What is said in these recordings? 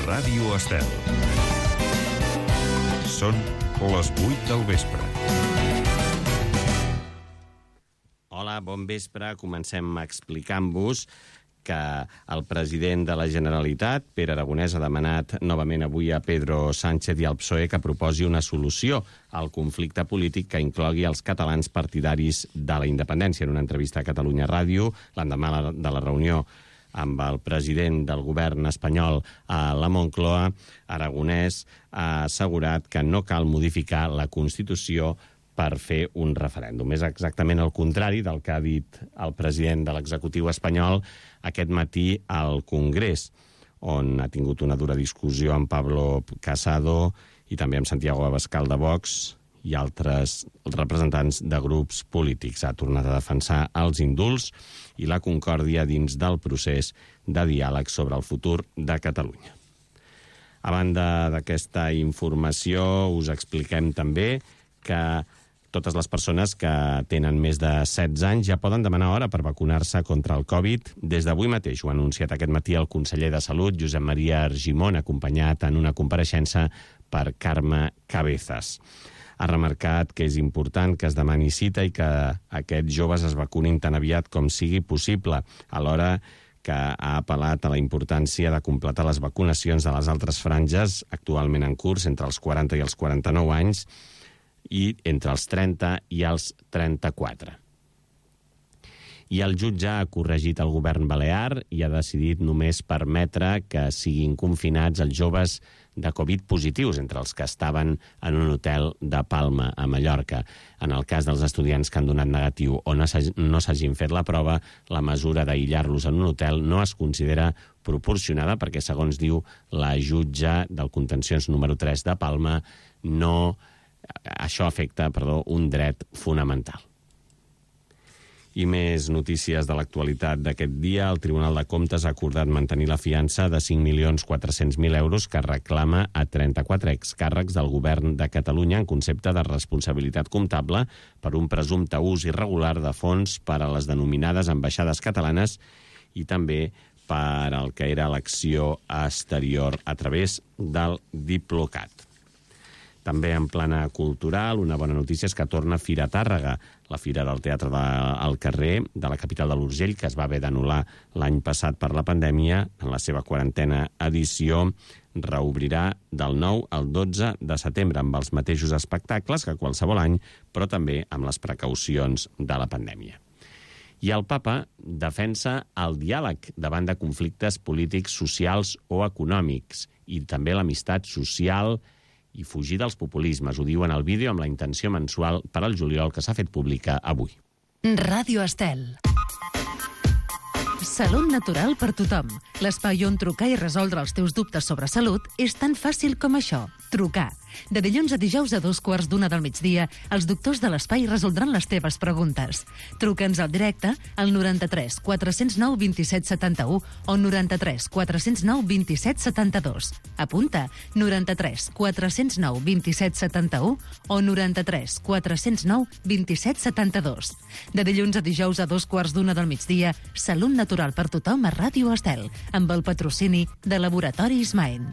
Ràdio Estel. Són les 8 del vespre. Hola, bon vespre. Comencem explicant-vos que el president de la Generalitat, Pere Aragonès, ha demanat novament avui a Pedro Sánchez i al PSOE que proposi una solució al conflicte polític que inclogui els catalans partidaris de la independència. En una entrevista a Catalunya Ràdio, l'endemà de la reunió amb el president del govern espanyol a la Moncloa, Aragonès ha assegurat que no cal modificar la Constitució per fer un referèndum. És exactament el contrari del que ha dit el president de l'executiu espanyol aquest matí al Congrés, on ha tingut una dura discussió amb Pablo Casado i també amb Santiago Abascal de Vox i altres representants de grups polítics. Ha tornat a defensar els indults i la concòrdia dins del procés de diàleg sobre el futur de Catalunya. A banda d'aquesta informació, us expliquem també que totes les persones que tenen més de 16 anys ja poden demanar hora per vacunar-se contra el Covid des d'avui mateix. Ho ha anunciat aquest matí el conseller de Salut, Josep Maria Argimon, acompanyat en una compareixença per Carme Cabezas. Ha remarcat que és important que es demani cita i que aquests joves es vacunin tan aviat com sigui possible, alhora que ha apel·lat a la importància de completar les vacunacions de les altres franges actualment en curs entre els 40 i els 49 anys i entre els 30 i els 34. I el jutge ha corregit el govern balear i ha decidit només permetre que siguin confinats els joves de Covid positius, entre els que estaven en un hotel de Palma, a Mallorca. En el cas dels estudiants que han donat negatiu o no s'hagin fet la prova, la mesura d'aïllar-los en un hotel no es considera proporcionada perquè, segons diu la jutge del contenciós número 3 de Palma, això afecta, un dret fonamental. I més notícies de l'actualitat d'aquest dia. El Tribunal de Comptes ha acordat mantenir la fiança de 5.400.000 euros que reclama a 34 excàrrecs del govern de Catalunya en concepte de responsabilitat comptable per un presumpte ús irregular de fons per a les denominades ambaixades catalanes i també per al que era l'acció exterior a través del Diplocat. També en plana cultural, una bona notícia és que torna Fira Tàrrega, la Fira del Teatre al Carrer de la capital de l'Urgell, que es va haver d'anul·lar l'any passat per la pandèmia. En la seva 40a edició reobrirà del 9 al 12 de setembre amb els mateixos espectacles que qualsevol any, però també amb les precaucions de la pandèmia. I el papa defensa el diàleg davant de conflictes polítics, socials o econòmics i també l'amistat social i fugir dels populismes. Ho diu en el vídeo amb la intenció mensual per al juliol que s'ha fet pública avui. Ràdio Estel. Salut natural per tothom. L'espai on trucar i resoldre els teus dubtes sobre salut és tan fàcil com això. Trucar. De dilluns a dijous a 2:15 del migdia, els doctors de l'espai resoldran les teves preguntes. Truca'ns al directe al 93 409 27 71 o 93 409 27 72. Apunta, 93 409 27 71 o 93 409 27 72. De dilluns a dijous a 2:15 del migdia, Salut natural per tothom a Ràdio Estel, amb el patrocini de Laboratoris Maen.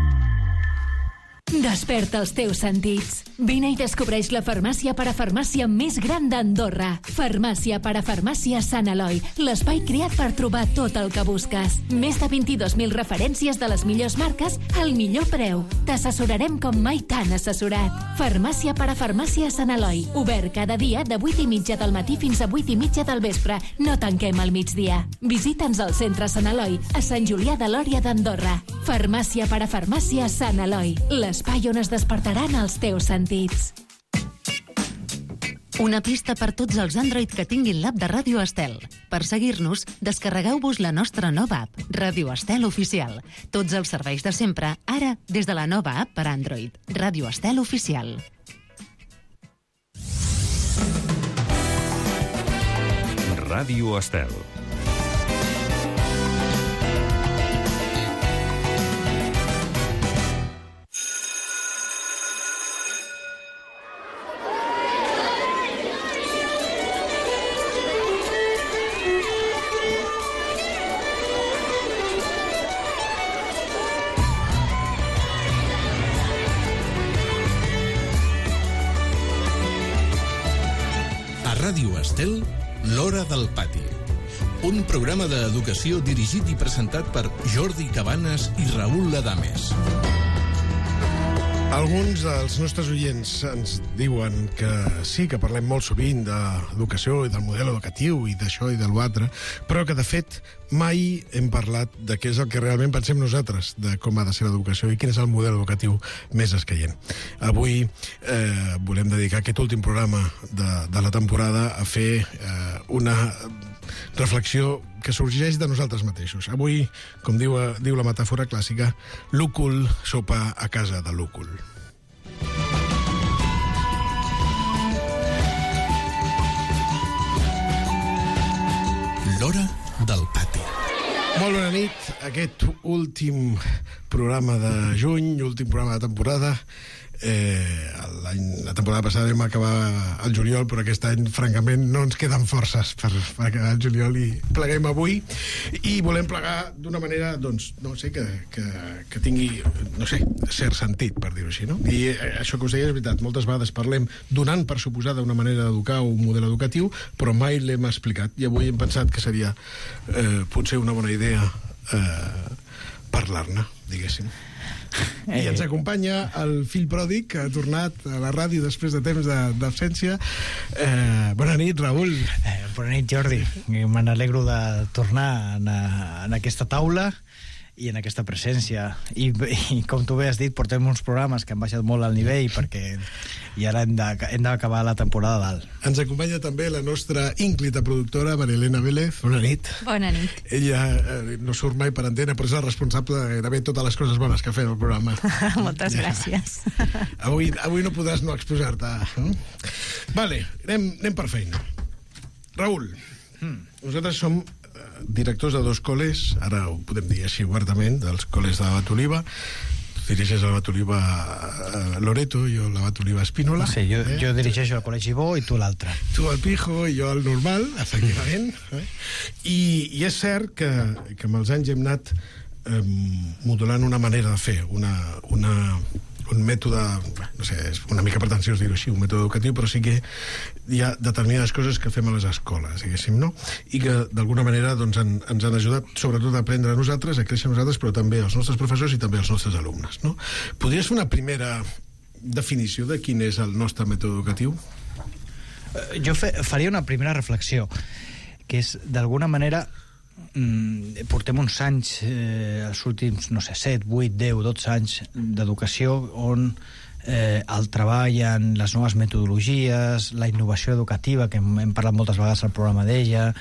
Desperta els teus sentits. Vine i descobreix la farmàcia parafarmàcia més gran d'Andorra. Farmàcia parafarmàcia Sant Eloi, l'espai creat per trobar tot el que busques. Més de 22.000 referències de les millors marques al millor preu. T'assessorarem com mai t'han assessorat. Farmàcia parafarmàcia Sant Eloi, obert cada dia de 8:30 del matí fins a 8:30 del vespre. No tanquem al migdia. Visita'ns al centre Sant Eloi, a Sant Julià de Lòria d'Andorra. Farmàcia parafarmàcia Sant Eloi, l'espai on es despertaran els teus sentits. Una pista per tots els Android que tinguin l'app de Ràdio Estel. Per seguir-nos, descarregueu-vos la nostra nova app, Ràdio Estel Oficial. Tots els serveis de sempre, ara des de la nova app per Android, Ràdio Estel Oficial. Ràdio Estel. Ràdio Estel, L'Hora del Pati. Un programa d'educació dirigit i presentat per Jordi Cabanes i Raül Ladames. Alguns dels nostres oients ens diuen que sí, que parlem molt sovint d'educació i del model educatiu i d'això i de l'altre, però que, de fet, mai hem parlat de què és el que realment pensem nosaltres de com ha de ser l'educació i quin és el model educatiu més escaient. Avui volem dedicar aquest últim programa de la temporada a fer una reflexió que sorgeix de nosaltres mateixos. Avui, com diu la metàfora clàssica, l'úcul sopa a casa de l'úcul. L'Hora del Pati. Molt bona nit. Aquest últim programa de juny, últim programa de temporada. La temporada passada vam acabar al juliol, però aquest any, francament, no ens queden forces per acabar el juliol i pleguem avui. I volem plegar d'una manera, doncs, no sé, que tingui, no sé, cert sentit, per dir-ho així, no? I això que us deia és veritat. Moltes vegades parlem donant per suposada una manera d'educar o un model educatiu, però mai l'hem explicat. I avui hem pensat que seria potser una bona idea parlar-ne, diguéssim. I ens acompanya el fill pròdig que ha tornat a la ràdio després de temps d'absència. Bona nit, Raül. Bona nit, Jordi. Me n'alegro de tornar en aquesta taula i en aquesta presència. I com tu bé has dit, portem uns programes que han baixat molt al nivell perquè i ara hem d'acabar la temporada dalt. Ens acompanya també la nostra ínclita productora, Maria Elena Vélez. Bona nit. Bona nit. Ella no surt mai per antena, però és la responsable de gairebé totes les coses bones que ha fet el programa. Moltes gràcies. Avui no podràs no exposar-te. Vale, anem per feina. Raül, nosaltres som directors de dos col·les, ara ho podem dir així obertament, dels col·les de l'Abat Oliva. Tu dirigeixes l'Abat Oliva Loreto, jo l'Abat Oliva Espínola. Sí, jo dirigeixo el Col·legi Bo i tu l'altre. Tu el Pijo i jo el normal, efectivament. I és cert que amb els anys hem anat modulant una manera de fer, un mètode, no sé, és una mica pretensiós dir-ho així, un mètode educatiu, però sí que hi ha determinades coses que fem a les escoles, diguéssim, no? I que d'alguna manera doncs, ens han ajudat sobretot a aprendre a nosaltres, a créixer a nosaltres, però també als nostres professors i també als nostres alumnes, no? Podries fer una primera definició de quin és el nostre mètode educatiu? Jo faria una primera reflexió, que és, d'alguna manera, portem uns anys, els últims, no sé, 7, 8, 10, 12 anys d'educació on el treball en les noves metodologies, la innovació educativa, que hem parlat moltes vegades al programa d'ella,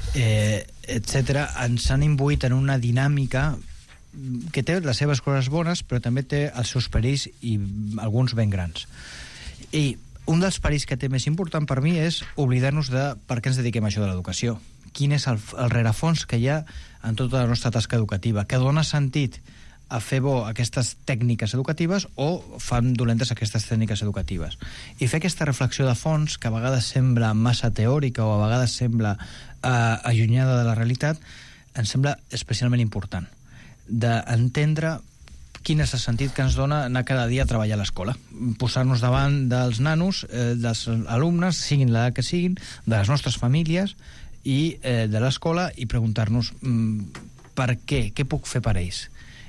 etc., ens han imbuït en una dinàmica que té les seves coses bones, però també té els seus perills i alguns ben grans. I un dels perills que té més important per mi és oblidar-nos de per què ens dediquem a això de l'educació. Quin és el rerefons que hi ha en tota la nostra tasca educativa, que dona sentit a fer bo aquestes tècniques educatives o fan dolentes aquestes tècniques educatives. I fer aquesta reflexió de fons, que a vegades sembla massa teòrica o a vegades sembla allunyada de la realitat, ens sembla especialment important, d'entendre quin és el sentit que ens dona anar cada dia a treballar a l'escola. Posar-nos davant dels nanos, dels alumnes, siguin l'edat que siguin, de les nostres famílies i de l'escola, i preguntar-nos per què puc fer per ells,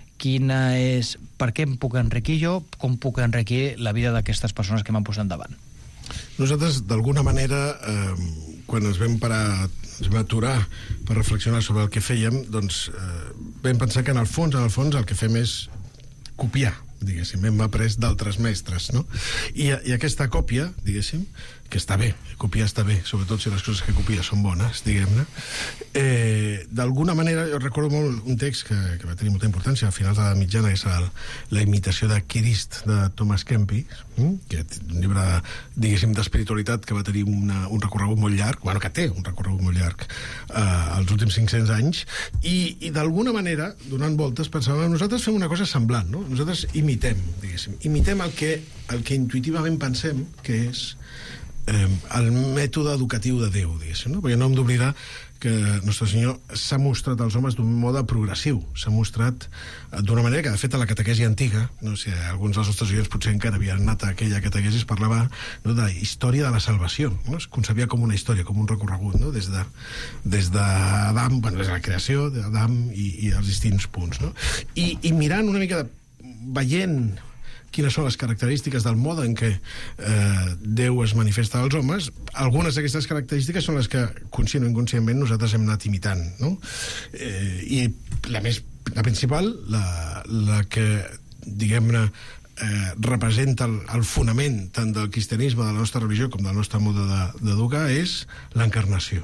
per què em puc enriquir jo, com puc enriquir la vida d'aquestes persones que m'han posat davant. Nosaltres, d'alguna manera, quan ens vam aturar per reflexionar sobre el que fèiem, doncs vam pensar que en el fons el que fem és copiar, diguéssim, hem après d'altres mestres, no? I aquesta còpia, diguéssim, que està bé, copiar està bé, sobretot si les coses que copia són bones, diguem-ne, d'alguna manera, jo recordo molt un text que va tenir molta importància a finals de la mitjana, és la imitació de Kirist, de Thomas Kempis, que és un llibre, diguéssim, d'espiritualitat que va tenir un recorregut molt llarg, bueno, que té un recorregut molt llarg als últims 500 anys, i d'alguna manera, donant voltes, pensàvem, nosaltres fem una cosa semblant, no? Nosaltres imitem, diguéssim, el que intuïtivament pensem que és el mètode educatiu de Déu, diguéssim, no? Perquè no hem d'oblidar que Nostre Senyor s'ha mostrat als homes d'un mode progressiu, s'ha mostrat d'una manera que, de fet, a la catequesi antiga, no sé, alguns dels nostres oients potser encara havien anat a aquella catequesi, es parlava, no, de la història de la salvació, no? Es concebia com una història, com un recorregut, no? Des d'Adam, bueno, des de la creació d'Adam i els distints punts, no? I mirant una mica, veient quines són les característiques del mode en què Déu es manifesta als homes, algunes d'aquestes característiques són les que, conscient o inconscientment, nosaltres hem anat imitant, no? I la principal, la que, diguem-ne, representa el fonament tant del cristianisme, de la nostra religió, com del nostre mode d'educar, és l'encarnació.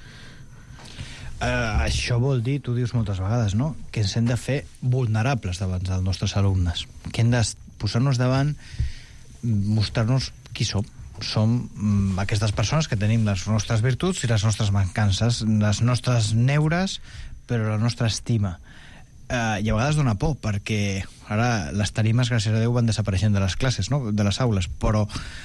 Això vol dir, tu dius moltes vegades, no?, que ens hem de fer vulnerables davant dels nostres alumnes, que hem de posar-nos davant, mostrar-nos qui som. Som aquestes persones que tenim les nostres virtuts i les nostres mancances, les nostres neures, però la nostra estima. I a vegades dona por, perquè ara les tarimes, gràcies a Déu, van desapareixent de les classes, no?, de les aules, però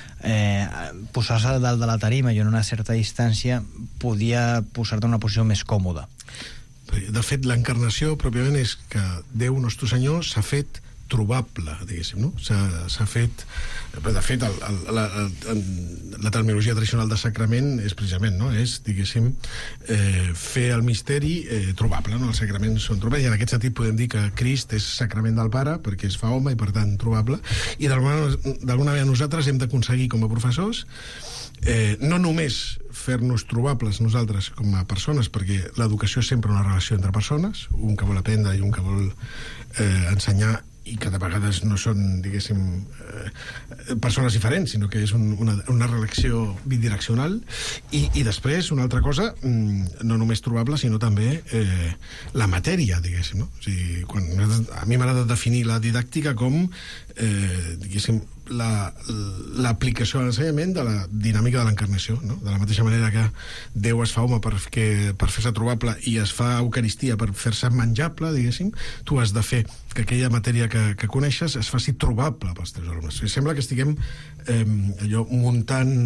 posar-se dalt de la tarima i en una certa distància podia posar-te en una posició més còmoda. De fet, l'encarnació pròpiament és que Déu, Nostre Senyor, s'ha fet trobable, diguéssim, no? S'ha fet... De fet, la terminologia tradicional de sacrament és precisament, no?, és, diguéssim, fer el misteri trobable, no? Els sacraments són trobables, i en aquest sentit podem dir que Crist és sacrament del Pare, perquè es fa home i, per tant, trobable, i d'alguna manera nosaltres hem d'aconseguir, com a professors, no només fer-nos trobables nosaltres com a persones, perquè l'educació és sempre una relació entre persones, un que vol aprendre i un que vol ensenyar, i que de vegades no són, diguéssim, persones diferents, sinó que és una relació bidireccional, i després, una altra cosa, no només trobable, sinó també la matèria, diguéssim, no? O sigui, a mi m'agrada definir la didàctica com, diguéssim, l'aplicació a l'ensenyament de la dinàmica de l'encarnació, no? De la mateixa manera que Déu es fa home per fer-se trobable i es fa Eucaristia per fer-se menjable, diguéssim, tu has de fer que aquella matèria que coneixes es faci trobable pels teus alumnes. Sembla que estiguem muntant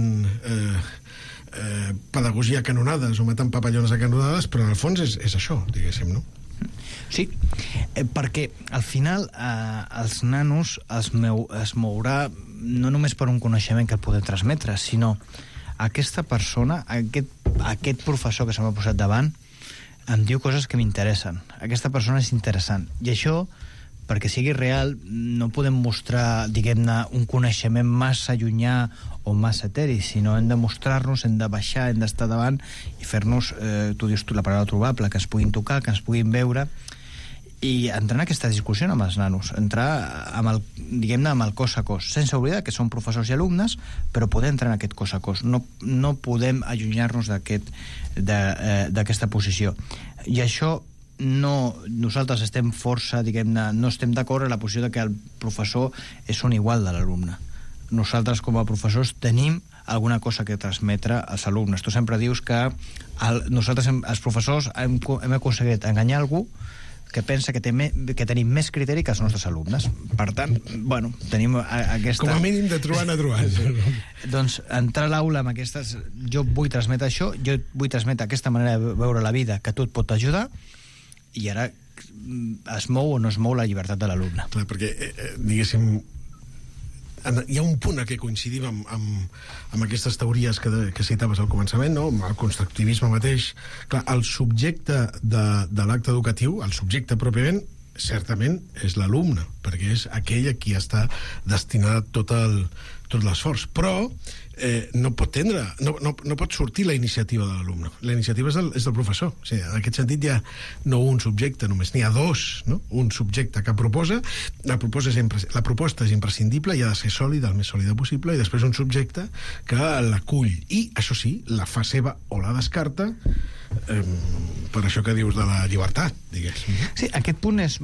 pedagogia a canonades o matant papallones a canonades, però en el fons és això, diguéssim, no? Sí, perquè al final els nanos es mourà no només per un coneixement que el podem transmetre, sinó aquesta persona, aquest professor que se m'ha posat davant em diu coses que m'interessen. Aquesta persona és interessant. I això, perquè sigui real, no podem mostrar, diguem-ne, un coneixement massa llunyà o massa eteri, sinó hem de mostrar-nos, hem de baixar, hem d'estar davant i fer-nos, tu dius la paraula trobable, que ens puguin tocar, que ens puguin veure, i entrar en aquesta discussió amb els nanos, entrar amb el, diguem-ne, amb el cos a cos, sense oblidar que són professors i alumnes, però poder entrar en aquest cos a cos. No podem allunyar-nos d'aquesta posició. I això nosaltres estem força, diguem-ne, no estem d'acord en la posició de que el professor és un igual de l'alumne. Nosaltres, com a professors, tenim alguna cosa que transmetre als alumnes. Tu sempre dius que nosaltres, els professors, hem aconseguit enganyar algú que pensa que tenim més criteri que els nostres alumnes. Per tant, bueno, tenim aquesta... Com a mínim de trobant a trobant. Doncs entrar a l'aula amb aquestes... Jo vull transmetre això, jo vull transmetre aquesta manera de veure la vida que tu et pot ajudar, i ara es mou o no es mou la llibertat de l'alumne. Clar, perquè, diguéssim, hi ha un punt a què coincidim amb aquestes teories que citaves al començament, no? Amb el constructivisme mateix. Clar, el subjecte de l'acte educatiu, el subjecte pròpiament, certament és l'alumne, perquè és aquell a qui està destinat tot l'esforç. Però no pot sortir la iniciativa de l'alumne. La iniciativa és del professor. O sigui, en aquest sentit hi ha no un subjecte només, n'hi ha dos, no? Un subjecte que proposa, la proposta és imprescindible i ha de ser sòlida, el més sòlida possible, i després un subjecte que l'acull i, això sí, la fa seva o la descarta, per això que dius de la llibertat, diguéssim. Sí, aquest punt és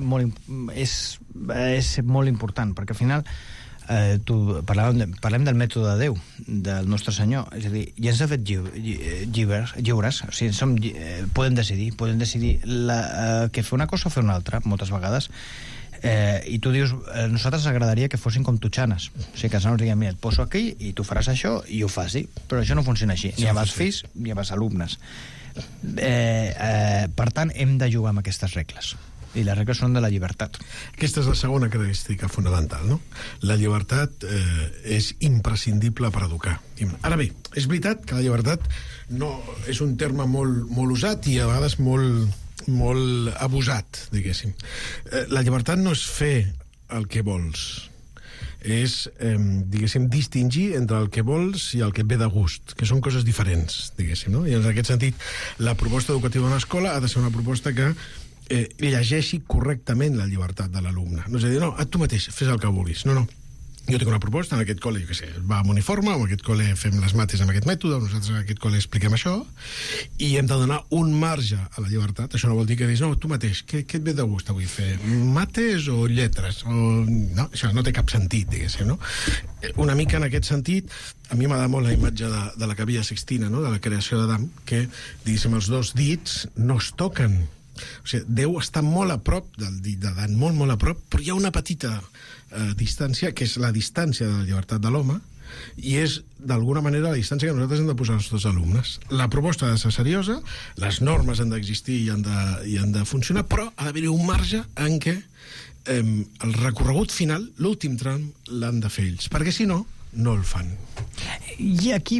molt important, perquè al final parlem del mètode de Déu, del Nostre Senyor, és a dir, ja ens ha fet lliures, o sigui, podem decidir que fer una cosa o fer una altra, moltes vegades, i tu dius, a nosaltres agradaria que fossin com tutxanes, o sigui, que els nanos diguin, mira, et poso aquí i tu faràs això i ho fas, sí? Però això no funciona així, ni amb els fills ni amb els alumnes. Per tant, hem de jugar amb aquestes regles. I les regles són de la llibertat. Aquesta és la segona característica fonamental, no? La llibertat és imprescindible per educar. Ara bé, és veritat que la llibertat no és un terme molt usat i a vegades molt abusat, diguéssim. La llibertat no és fer el que vols, és, diguéssim, distingir entre el que vols i el que et ve de gust, que són coses diferents, diguéssim, no? I en aquest sentit, la proposta educativa d'una escola ha de ser una proposta que llegeixi correctament la llibertat de l'alumne. No és a dir, no, tu mateix, fes el que vulguis. No. Jo tinc una proposta, en aquest col·le, jo què sé, va amb uniforme, en aquest col·le fem les mates amb aquest mètode, nosaltres en aquest col·le expliquem això, i hem de donar un marge a la llibertat. Això no vol dir que diguis, no, tu mateix, què et ve de gust avui fer? Mates o lletres? No, això no té cap sentit, diguéssim, no? Una mica en aquest sentit, a mi m'agrada molt la imatge de la Capella Sixtina, no? De la creació d'Adam, que, diguéssim, els dos dits no es toquen. O sigui, Déu està molt a prop del dit d'Adam, molt a prop, però hi ha una petita distància, que és la distància de la llibertat de l'home, i és, d'alguna manera, la distància que nosaltres hem de posar als nostres alumnes. La proposta ha de ser seriosa, les normes han d'existir i han de funcionar, però ha d'haver-hi un marge en què el recorregut final, l'últim tram, l'han de fer ells, perquè si no, no el fan. I aquí,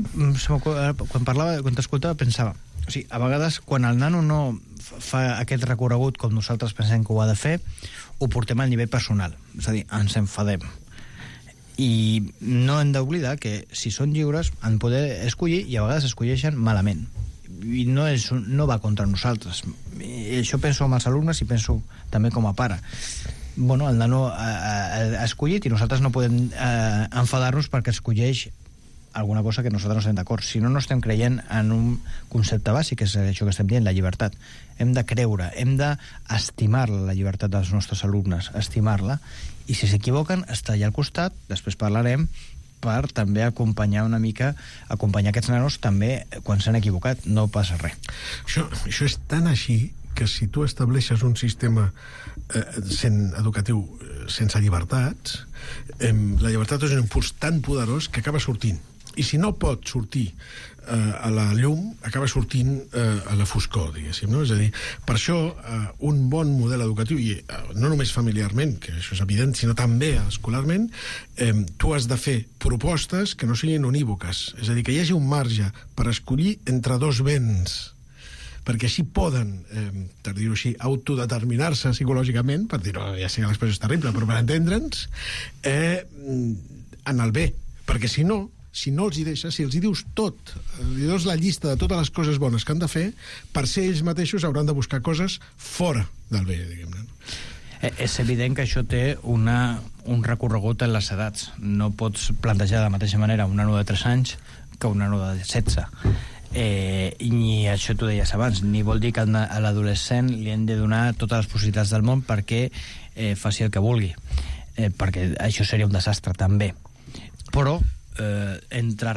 quan t'escoltava, pensava, o sigui, a vegades, quan el nano no fa aquest recorregut com nosaltres pensem que ho ha de fer, ho portem al nivell personal. És a dir, ens enfadem. I no hem d'oblidar que, si són lliures, han poder escollir, i a vegades escolleixen malament. I no va contra nosaltres. I això penso amb els alumnes i penso també com a pare. Bueno, el nano ha escollit i nosaltres no podem enfadar-nos perquè escolleix alguna cosa que nosaltres no estem d'acord. Si no estem creient en un concepte bàsic, que és això que estem dient, la llibertat. Hem de creure, hem d'estimar la llibertat dels nostres alumnes, estimar-la, i si s'equivoquen, estar allà al costat, després parlarem, per també acompanyar una mica, acompanyar aquests nanos també quan s'han equivocat, no passa res. Això és tan així que si tu estableixes un sistema educatiu sense llibertats, la llibertat és un impuls tan poderós que acaba sortint. I si no pot sortir a la llum, acaba sortint a la foscor, diguéssim, no? És a dir, per això un bon model educatiu, i no només familiarment, que això és evident, sinó també escolarment, tu has de fer propostes que no siguin unívoques. És a dir, que hi hagi un marge per escollir entre dos béns, perquè així poden, per dir-ho així, autodeterminar-se psicològicament, per dir-ho, ja sé que l'expressió és terrible, però per entendre'ns, en el bé. Perquè si no els hi deixes, si els hi dius tot, li dones la llista de totes les coses bones que han de fer, per ser ells mateixos hauran de buscar coses fora del bé, diguem-ne. És evident que això té un recorregut en les edats. No pots plantejar de la mateixa manera un nano de 3 anys que un nano de 16. I això t'ho deies abans, ni vol dir que a l'adolescent li hem de donar totes les possibilitats del món perquè faci el que vulgui, perquè això seria un desastre també. Però entre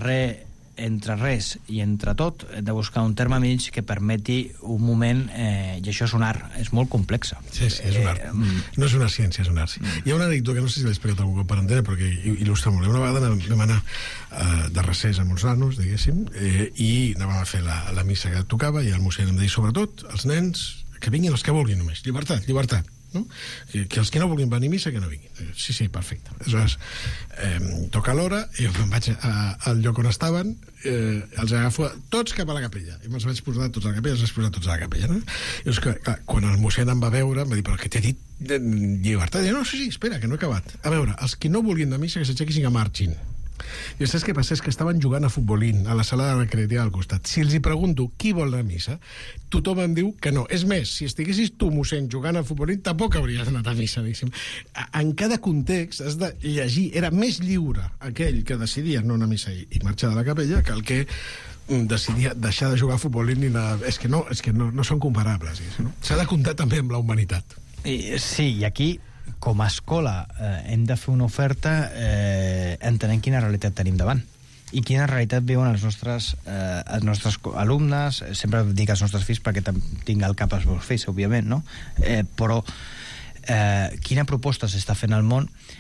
res i entre tot hem de buscar un terme mig que permeti un moment, i això és un art, és molt complex. Sí, és un art. No és una ciència, és un art. Sí. Hi ha una anècdota que no sé si l'he explicat algun cop per entendre, però que il·lustra molt. Una vegada vam anar de recés amb uns nanos, diguéssim, i anàvem a fer la missa que tocava, i el mossèn em deia, sobretot, els nens, que vinguin els que vulguin només. Llibertat. No? Que els que no vulguin venir a missa que no vinguin. Sí, perfecte. Aleshores, toca l'hora, i jo me'n vaig al lloc on estaven, els agafo tots cap a la capella, i me'ls vaig posar tots a la capella, no? I és que, clar, quan el mossèn em va veure em va dir, però què t'he dit de llibertat? I jo, no, sí, espera, que no he acabat. A veure, els que no vulguin de missa que s'aixequin i que marxin. I saps què passa? És que estaven jugant a futbolín a la sala de recreativa al costat. Si els hi pregunto qui vol anar a missa, tothom em diu que no. És més, si estiguessis tu, mossèn, jugant a futbolín, tampoc hauries anat a missa, diguéssim. En cada context has de llegir. Era més lliure aquell que decidia no anar a missa i marxar de la capella que el que decidia deixar de jugar a futbolín i anar... És que no són comparables. No? S'ha de comptar també amb la humanitat. Sí, i aquí com a escola hem de fer una oferta entenent quina realitat tenim davant i quina realitat viuen els nostres alumnes. Sempre dic els nostres fills perquè tinc al cap els meus fills, òbviament, no? Però quina proposta s'està fent al món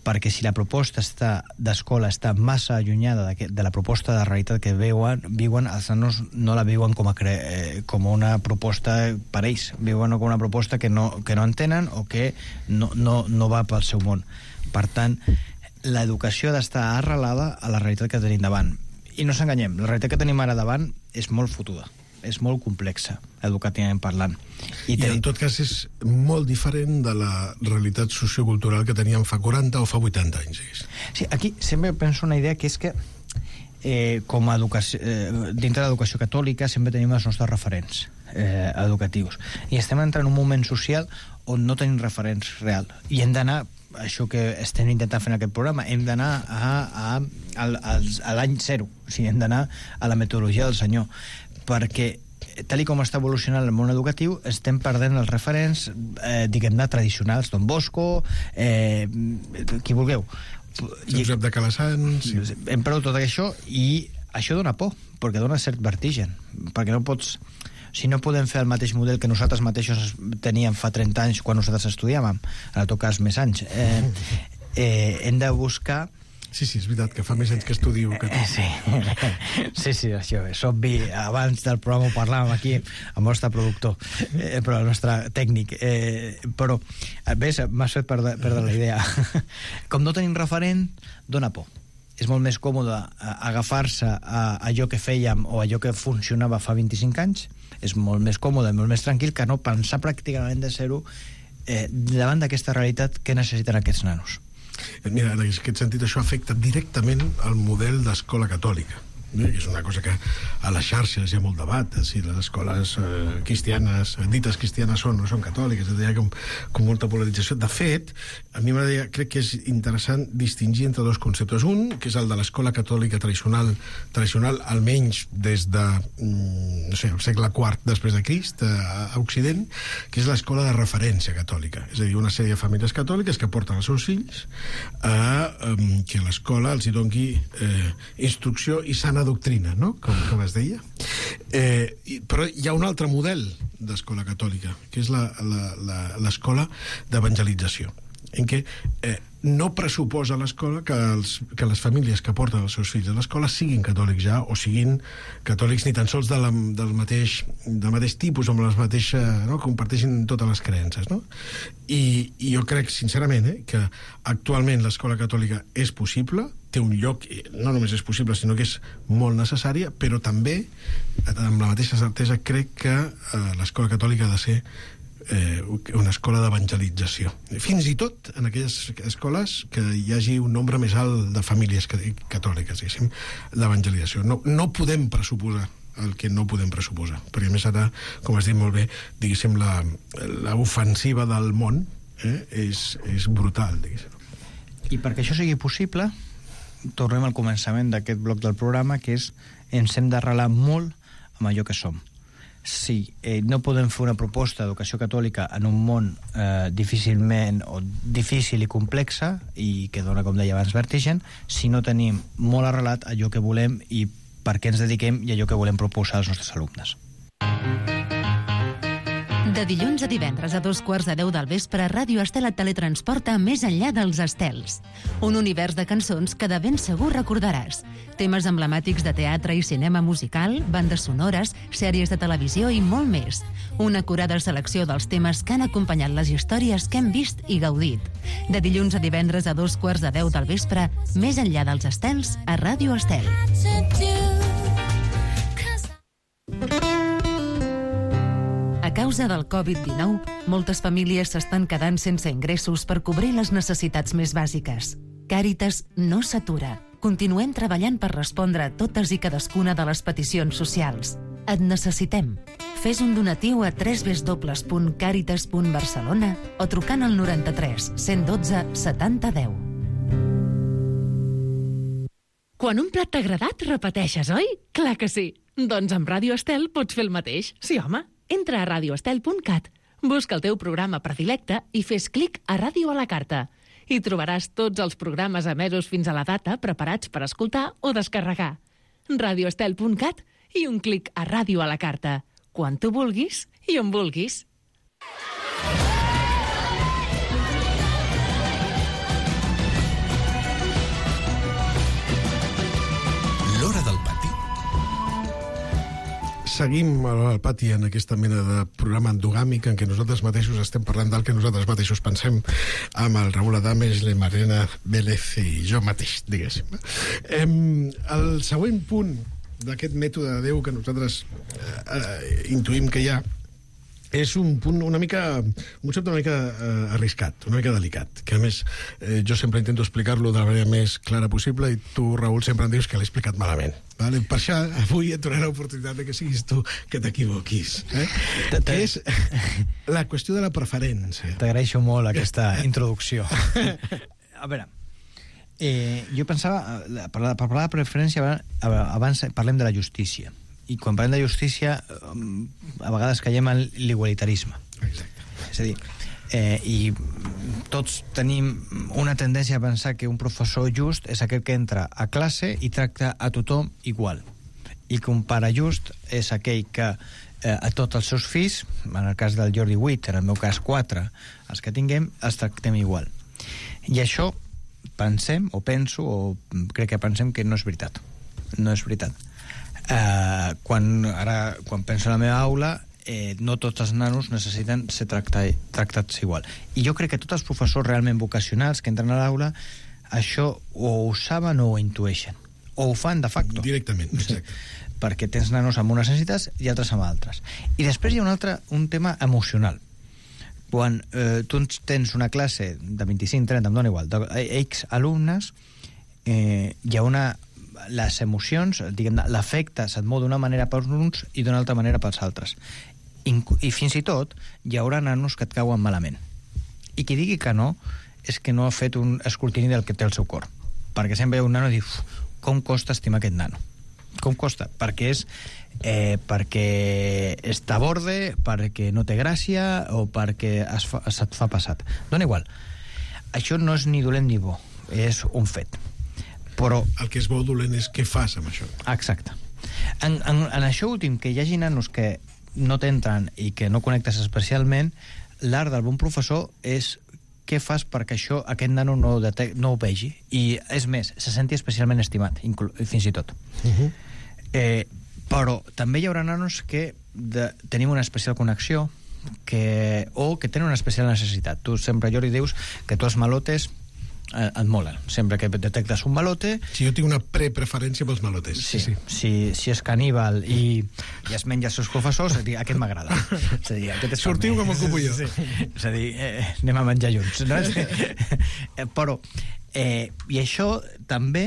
perquè si la proposta d'escola està massa allunyada de la proposta de realitat que viuen, els nanos no la viuen com una proposta per ells, viuen com una proposta que no entenen o que no va pel seu món. Per tant, l'educació ha d'estar arrelada a la realitat que tenim davant. I no s'enganyem, la realitat que tenim ara davant és molt fotuda, és molt complexa, educativament parlant. I en tot cas és molt diferent de la realitat sociocultural que teníem fa 40 o fa 80 anys. Sí, aquí sempre penso una idea que és que com a educació, dintre de l'educació catòlica sempre tenim els nostres referents educatius. I estem entrant en un moment social on no tenim referents real. I hem d'anar, això que estem intentant fer en aquest programa, hem d'anar a l'any zero. O sigui, hem d'anar a la metodologia del Senyor. Perquè tal com està evolucionant el món educatiu, estem perdent els referents, diguem-ne, tradicionals, Don Bosco, qui vulgueu. Josep de Calasanz... Hem perdut tot això i això dona por, perquè dona cert vertigen, perquè no pots... Si no podem fer el mateix model que nosaltres mateixos teníem fa 30 anys quan nosaltres estudiàvem, en tot cas més anys, hem de buscar... Sí, és veritat, que fa més anys que estudio que tu. Sí, això és obvi. Abans del programa ho parlàvem aquí amb el nostre productor, però el nostre tècnic. Però, ves, m'has fet perdre la idea. Com no tenim referent, dona por. És molt més còmode agafar-se a allò que fèiem o allò que funcionava fa 25 anys. És molt més còmode, molt més tranquil que no pensar pràcticament de ser-ho davant d'aquesta realitat que necessiten aquests nanos. Mira, en aquest sentit això afecta directament al model d'escola catòlica, que és una cosa que a les xarxes hi ha molt debat, si les escoles cristianes, dites cristianes són o no són catòliques, hi ha com molta polarització. De fet, a mi crec que és interessant distingir entre dos conceptes. Un, que és el de l'escola catòlica tradicional, almenys des de el segle IV després de Crist a Occident, que és l'escola de referència catòlica, és a dir, una sèrie de famílies catòliques que porten els seus fills a que l'escola els hi doni instrucció i sana doctrina, no? Com es deia. Però hi ha un altre model d'escola catòlica, que és l'escola d'evangelització, en què no pressuposa l'escola que les famílies que porten els seus fills a l'escola siguin catòlics ja, o siguin catòlics ni tan sols del mateix tipus, amb les mateixes, no? Comparteixin totes les creences, no? I jo crec, sincerament, que actualment l'escola catòlica és possible, té un lloc, no només és possible, sinó que és molt necessària, però també, amb la mateixa certesa, crec que l'escola catòlica ha de ser una escola d'evangelització. Fins i tot en aquelles escoles que hi hagi un nombre més alt de famílies catòliques, diguéssim, d'evangelització. No podem pressuposar el que no podem pressuposar, perquè a més ara, com has dit molt bé, diguéssim, l'ofensiva del món és brutal, diguéssim. I perquè això sigui possible, tornem al començament d'aquest bloc del programa, que és ens hem d'arrelar molt amb allò que som. Si no podem fer una proposta d'educació catòlica en un món difícil i complexa i que dona, com deia abans, vertigen, si no tenim molt arrelat allò que volem i per què ens dediquem i allò que volem proposar als nostres alumnes. De dilluns a divendres a 2:15 del vespre, Ràdio Estel et teletransporta més enllà dels estels. Un univers de cançons que de ben segur recordaràs. Temes emblemàtics de teatre i cinema musical, bandes sonores, sèries de televisió i molt més. Una acurada selecció dels temes que han acompanyat les històries que hem vist i gaudit. De dilluns a divendres a 2:15 del vespre, més enllà dels estels, a Ràdio Estel. A causa del Covid-19, moltes famílies s'estan quedant sense ingressos per cobrir les necessitats més bàsiques. Càritas no s'atura. Continuem treballant per respondre a totes i cadascuna de les peticions socials. Et necessitem. Fes un donatiu a www.caritas.barcelona o trucant al 93 112 70 10. Quan un plat t'ha agradat, repeteixes, oi? Clar que sí. Doncs amb Ràdio Estel pots fer el mateix. Sí, home. Entra a radioestel.cat, busca el teu programa predilecte i fes clic a Ràdio a la carta. Hi trobaràs tots els programes emesos fins a la data preparats per escoltar o descarregar. radioestel.cat i un clic a Ràdio a la carta. Quan tu vulguis i on vulguis. seguim al pati en aquesta mena de programa endogàmic en què nosaltres mateixos estem parlant del que nosaltres mateixos pensem, amb el Raül Adames, la Marina Vélez i jo mateix, diguéssim. El següent punt d'aquest mètode de Déu que nosaltres intuïm que hi ha és un punt un concepte una mica arriscat, una mica delicat, que a més jo sempre intento explicar-lo de la manera més clara possible i tu, Raül, sempre em dius que l'he explicat malament. Vale? Per això avui et donaré l'oportunitat de que siguis tu que t'equivoquis. Que és la qüestió de la preferència. T'agraeixo molt aquesta introducció. A veure, jo pensava, per parlar de preferència, abans parlem de la justícia. I quan parlem de justícia, a vegades caiem en l'igualitarisme. Exacte. És a dir, i tots tenim una tendència a pensar que un professor just és aquell que entra a classe i tracta a tothom igual. I que un pare just és aquell que a tots els seus fills, en el cas del Jordi 8, en el meu cas 4, els que tinguem, els tractem igual. I això pensem, o penso, o crec que pensem que no és veritat. No és veritat. Quan penso en la meva aula, no tots els nanos necessiten ser tractats igual. I jo crec que tots els professors realment vocacionals que entren a l'aula, això o ho saben o ho intueixen. O ho fan de facto. Directament, exacte. Perquè tens nanos amb unes necessitats i altres amb altres. I després hi ha un tema emocional. Quan tu tens una classe de 25, 30, em dona igual, d'X alumnes, hi ha les emocions, diguem-ne, l'afecte se't mou d'una manera pels uns i d'una altra manera pels altres. I fins i tot hi haurà nanos que et cauen malament. I qui digui que no, és que no ha fet un escrutini del que té el seu cor. Perquè sempre hi ha un nano i diu, com costa estimar aquest nano? Com costa? Perquè està borde, perquè no té gràcia o perquè se't fa passat. Dona igual. Això no és ni dolent ni bo, és un fet. Però el que és bo o dolent és què fas amb això. Exacte. En això últim, que hi hagi nanos que no t'entren i que no connectes especialment, l'art del bon professor és què fas perquè aquest nano no ho vegi. I és més, se senti especialment estimat, fins i tot. Però també hi haurà nanos que tenim una especial connexió o que tenen una especial necessitat. Tu sempre, Jordi, dius que tu els malotes et molen. Sempre que detectes un malote... Si jo tinc una preferència pels malotes. Sí. Si és caníbal i es menja els seus professors, aquest m'agrada. Sortiu com m'ocupo jo. És a dir, anem a menjar junts. No? Però, i això també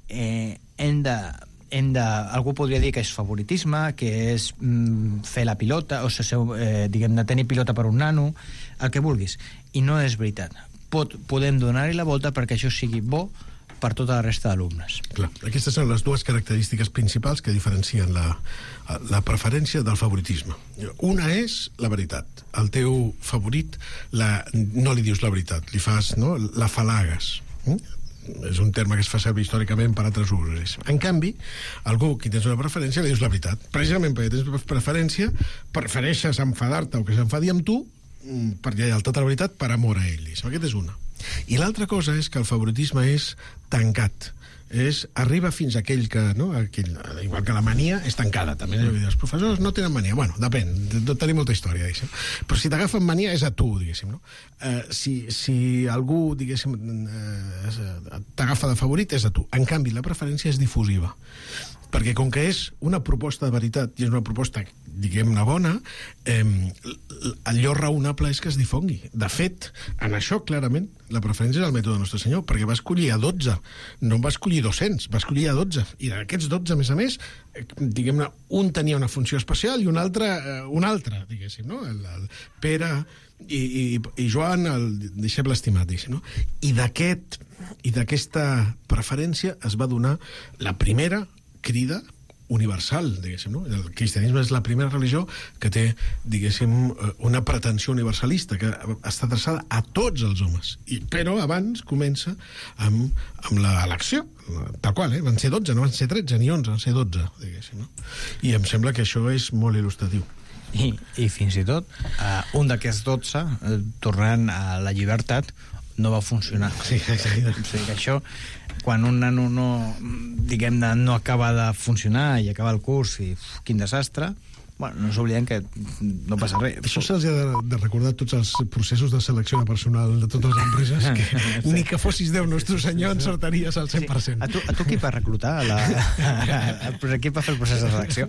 algú podria dir que és favoritisme, que és fer la pilota, o diguem-ne, tenir pilota per un nano, el que vulguis. I no és veritat. Podem donar-hi la volta perquè això sigui bo per tota la resta d'alumnes. Clar, aquestes són les dues característiques principals que diferencien la preferència del favoritisme. Una és la veritat. El teu favorit no li dius la veritat, li fas, no? La falagues. És un terme que es fa servir històricament per altres usos. En canvi, algú que tens una preferència li dius la veritat. Precisament perquè tens preferència, prefereixes enfadar-te o que s'enfadi amb tu per lleialtat a la veritat, per amor a ell. Aquest és una. I l'altra cosa és que el favoritisme és tancat. Arriba fins a aquell que, no? Igual que la mania és tancada també. Els professors no tenen mania. Bueno, depèn, tenim molta història, diguéssim. Però si t'agafen mania és a tu, diguéssim, no? Si algú, diguéssim, t'agafa de favorit és a tu. En canvi, la preferència és difusiva. Perquè com que és una proposta de veritat i és una proposta, diguem-ne, bona, allò raonable és que es difongui. De fet, en això, clarament, la preferència és el mètode de Nostre Senyor, perquè va escollir a 12, no en va escollir 200, va escollir a 12. I d'aquests 12, a més, diguem-ne, un tenia una funció especial i un altre, diguéssim, no? El Pere i Joan, el deixeble estimat, diguéssim, no? I d'aquesta preferència es va donar la primera crida universal, diguéssim, no? El cristianisme és la primera religió que té, diguéssim, una pretensió universalista, que està adreçada a tots els homes. Però abans comença amb l'elecció, tal qual, van ser 12, no van ser 13 ni 11, van ser 12, diguéssim, no? I em sembla que això és molt il·lustratiu. I fins i tot, un d'aquests 12, tornant a la llibertat, no va funcionar. Sí, exacte. O sigui que això, quan un nano no acaba de funcionar i acaba el curs i quin desastre, bueno, no s'obliden que no passa res. Això se'ls ha de recordar tots els processos de selecció de personal de totes les empreses, que ni que fossis Déu nostre senyor encertaries al 100%. Sí. A tu qui va reclutar? Qui va fer el procés de selecció?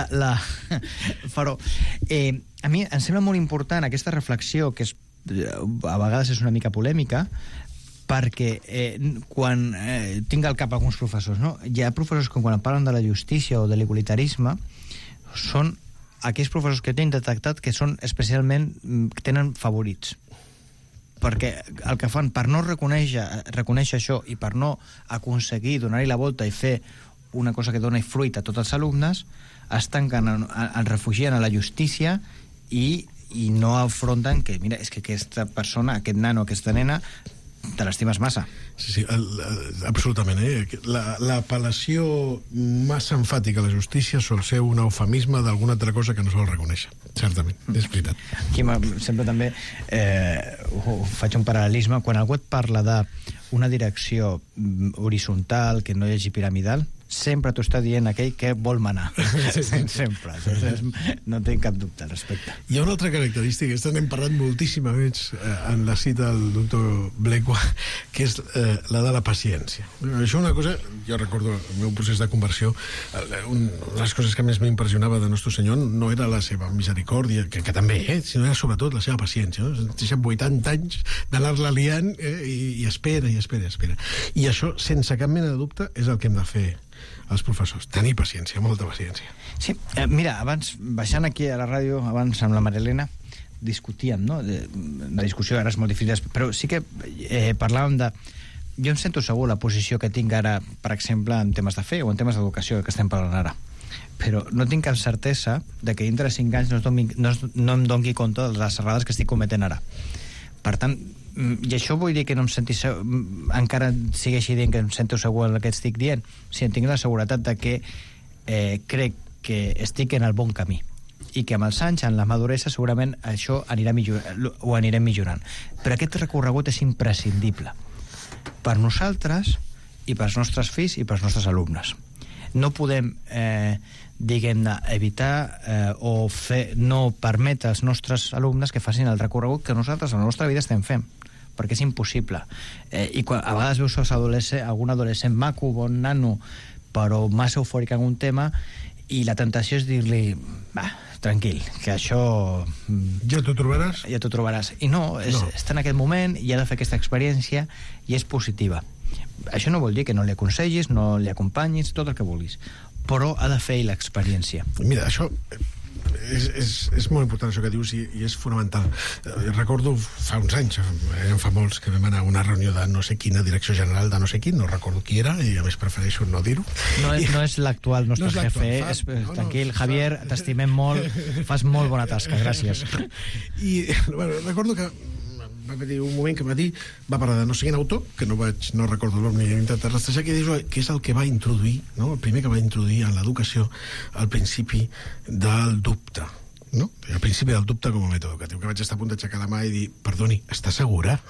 Però a mi em sembla molt important aquesta reflexió, que a vegades és una mica polèmica, perquè quan tinc al cap alguns professors, no? Hi ha professors que quan parlen de la justícia o de l'igualitarisme són aquells professors que tenen detectat que són especialment, que tenen favorits, perquè el que fan per no reconèixer això i per no aconseguir donar-hi la volta i fer una cosa que doni fruit a tots els alumnes, es tanquen, es refugien a la justícia i no afronten que, mira, és que aquesta persona, aquest nano, aquesta nena, te l'estimes massa. Sí, absolutament. L'apel·lació massa enfàtica a la justícia sol ser un eufemisme d'alguna altra cosa que no sol reconèixer. Certament, és veritat. Aquí sempre també faig un paral·lelisme. Quan algú et parla d'una direcció horitzontal, que no hi hagi piramidal, sempre t'ho està dient aquell que vol manar. Sempre. No tinc cap dubte al respecte. Hi ha una altra característica, aquesta n'hem parlat moltíssim més en la cita del doctor Blecua, que és la de la paciència. Això una cosa, jo recordo el meu procés de conversió, una de les coses que més m'impressionava de Nostre Senyor no era la seva misericòrdia, que també, sinó era sobretot la seva paciència. No? 80 anys d'anar-la liant i espera. I això, sense cap mena de dubte, és el que hem de fer els professors, tenir paciència, molta paciència. Sí, mira, abans, baixant aquí a la ràdio, abans amb la Marilena, discutíem, no? La discussió ara és molt difícil, però sí que parlàvem de... Jo em sento segur la posició que tinc ara, per exemple, en temes de fe o en temes d'educació, que estem parlant ara. Però no tinc cap certesa de que dintre de 5 anys no em doni compte de les errades que estic cometent ara. Per tant, i això vull dir que no em senti encara segueixi dient que em sento segur en el que estic dient, si em tinc la seguretat de que crec que estic en el bon camí i que amb els anys, en la maduresa, segurament això ho anirem millorant. Però aquest recorregut és imprescindible per nosaltres i pels nostres fills i pels nostres alumnes. No podem diguem-ne, evitar o no permetre als nostres alumnes que facin el recorregut que nosaltres a la nostra vida estem fent, perquè és impossible. I a vegades veus algun adolescent maco, bon nano, però massa eufòric en un tema, i la tentació és dir-li, va, tranquil, que això... Ja t'ho trobaràs? Ja t'ho trobaràs. I no, està en aquest moment i ha de fer aquesta experiència i és positiva. Això no vol dir que no li aconsellis, no li acompanyis, tot el que vulguis, però ha de fer l'experiència. Mira, això és molt important, això que dius, i és fonamental. Recordo fa uns anys, fa molts, que vam anar a una reunió de no sé quina direcció general de no sé quin, no recordo qui era, i a més prefereixo no dir-ho. No és l'actual nostre jefe, tranquil, Javier, t'estimem molt, fas molt bona tasca, gràcies. I recordo que va haver un moment que va dir, va parlar de no sé quin autor, que no recordo l'om ni he intentat rastrejar, que és el que va introduir, no? El primer que va introduir en l'educació el principi del dubte, no? El principi del dubte com a mètode educatiu, que vaig estar a punt d'aixecar la mà i dir, perdoni, està segura?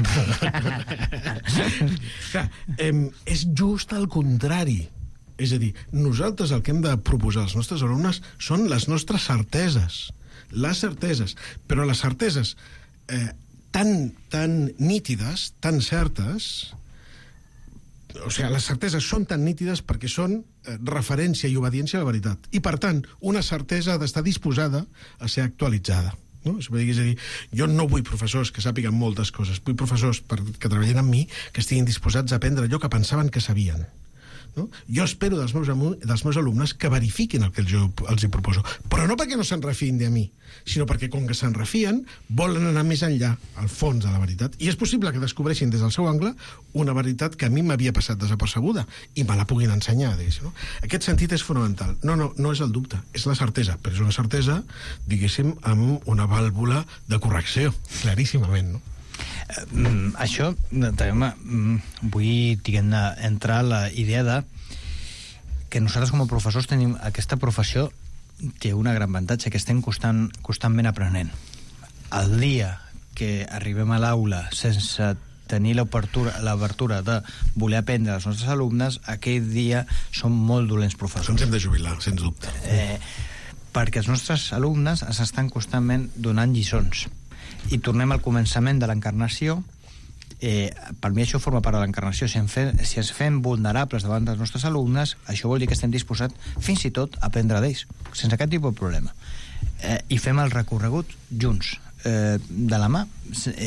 És just al contrari. És a dir, nosaltres el que hem de proposar als nostres alumnes són les nostres certeses, però les certeses tan nítides, tan certes, o sigui, les certeses són tan nítides perquè són referència i obediència a la veritat. I, per tant, una certesa ha d'estar disposada a ser actualitzada. No? És a dir, jo no vull professors que sàpiguen moltes coses, vull professors que treballin amb mi que estiguin disposats a aprendre allò que pensaven que sabien. No? Jo espero dels meus alumnes que verifiquin el que jo els hi proposo, però no perquè no se'n refien de mi, sinó perquè com que se'n refien volen anar més enllà, al fons de la veritat, i és possible que descobreixin des del seu angle una veritat que a mi m'havia passat desapercebuda i me la puguin ensenyar, no? Aquest sentit és fonamental. No és el dubte, és la certesa, però és una certesa, diguéssim, amb una vàlvula de correcció, claríssimament, no? Això també vull entrar a la idea de que nosaltres com a professors tenim aquesta professió, té una gran avantatge, que estem constantment aprenent. El dia que arribem a l'aula sense tenir l'obertura de voler aprendre als nostres alumnes, aquell dia som molt dolents professors. Ens hem de jubilar, sens dubte. perquè els nostres alumnes s'estan constantment donant lliçons. I tornem al començament de l'encarnació. Per mi això forma part de l'encarnació. Si ens fem vulnerables davant dels nostres alumnes, això vol dir que estem disposats fins i tot a aprendre d'ells, sense cap tipus de problema. I fem el recorregut junts, de la mà.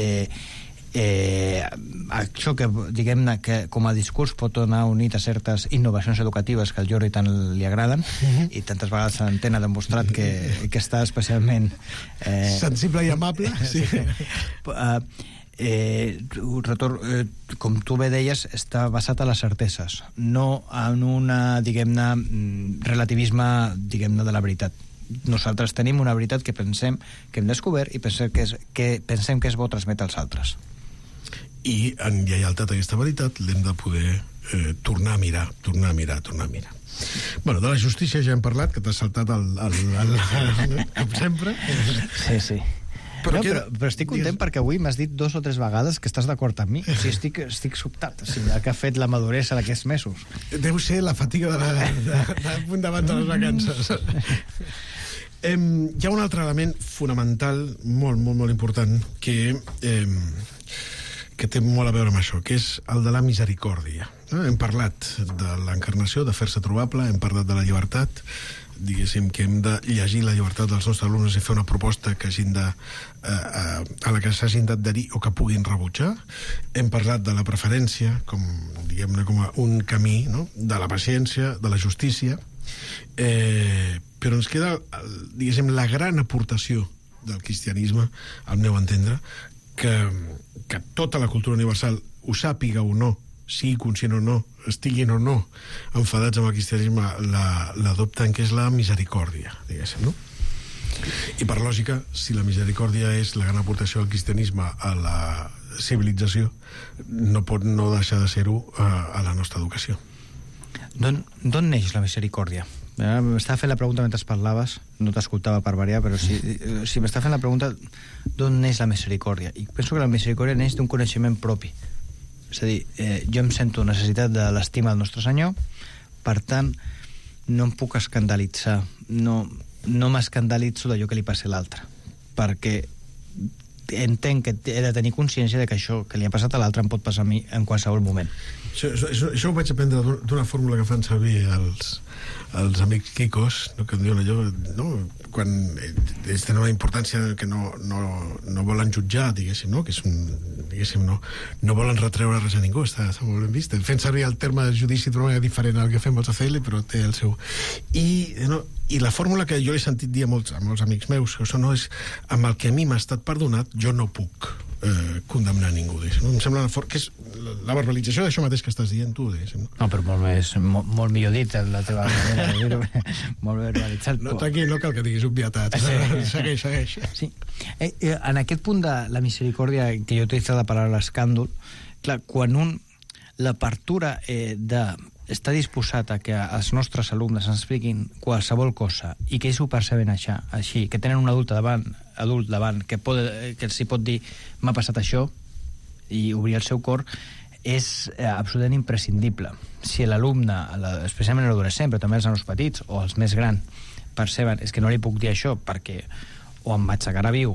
Això que, diguem-ne, que com a discurs pot anar unit a certes innovacions educatives que al Jordi tant li agraden, i tantes vegades l'antena ha demostrat que està especialment sensible i amable. Sí. Com tu bé deies, està basat a les certeses, no en una, diguem-ne, relativisme, diguem-ne, de la veritat. Nosaltres tenim una veritat que pensem que hem descobert i pensem que és bo transmetre als altres. I en lleialtat a aquesta veritat l'hem de poder tornar a mirar. Bueno, de la justícia ja hem parlat, que t'has saltat com sempre. Sí. Però estic content perquè avui m'has dit 2 o 3 vegades que estàs d'acord amb mi. O sigui, estic sobtat. O sigui, que ha fet la maduresa d'aquests mesos. Deu ser la fatiga de punt davant de les vacances. Hi ha un altre element fonamental, molt important, que té molt a veure amb això, que és el de la misericòrdia. Hem parlat de l'encarnació, de fer-se trobable, hem parlat de la llibertat, diguéssim que hem de llegir la llibertat dels nostres alumnes i fer una proposta que a la que s'hagin d'adherir o que puguin rebutjar. Hem parlat de la preferència com un camí, no? De la paciència, de la justícia, però ens queda, diguéssim, la gran aportació del cristianisme, al meu entendre, que tota la cultura universal ho sàpiga o no, sigui conscient o no, estiguin o no enfadats amb el cristianisme, l'adopten, que és la misericòrdia, diguéssim, no? I per lògica, si la misericòrdia és la gran aportació del cristianisme a la civilització, no pot no deixar de ser-ho a la nostra educació. D'on neix la misericòrdia? M'estava fent la pregunta mentre parlaves, no t'escoltava per variar, però si m'estava fent la pregunta d'on neix la misericòrdia, i penso que la misericòrdia neix d'un coneixement propi. És a dir, jo em sento necessitat de l'estima del nostre Senyor, per tant no em puc escandalitzar, no m'escandalitzo d'allò que li passa a l'altre, perquè entenc que he de tenir consciència de que això que li ha passat a l'altre em pot passar a mi en qualsevol moment. Això ho vaig aprendre d'una fórmula que fan servir els amics quicos, no, que em diuen allò, no? Quan ells tenen una importància que no volen jutjar, diguéssim, no? Que és no volen retreure res a ningú, està molt ben vist. Fent servir el terme judici d'una manera diferent al que fem els ACL, però té el seu... I la fórmula que jo he sentit dir a molts amics meus, que això no és amb el que a mi m'ha estat perdonat, jo no puc condemnar ningú, diguéssim. Em sembla que és la verbalització d'això mateix que estàs dient tu, diguéssim. No, però molt millor dit, la teva manera de dir-ho, molt verbalitzat. No, tranquil, no cal que diguis obvietat. Segueix. Sí. En aquest punt de la misericòrdia, que jo he utilitzat la paraula escàndol, clar, quan l'apertura està disposat a que els nostres alumnes ens expliquin qualsevol cosa i que ells ho perceben així, que tenen un adult davant que els pot dir m'ha passat això i obrir el seu cor, és absolutament imprescindible. Si l'alumne, especialment l'adolescent, però també els nanos petits o els més grans, perceben és que no li puc dir això perquè o em matxacarà viu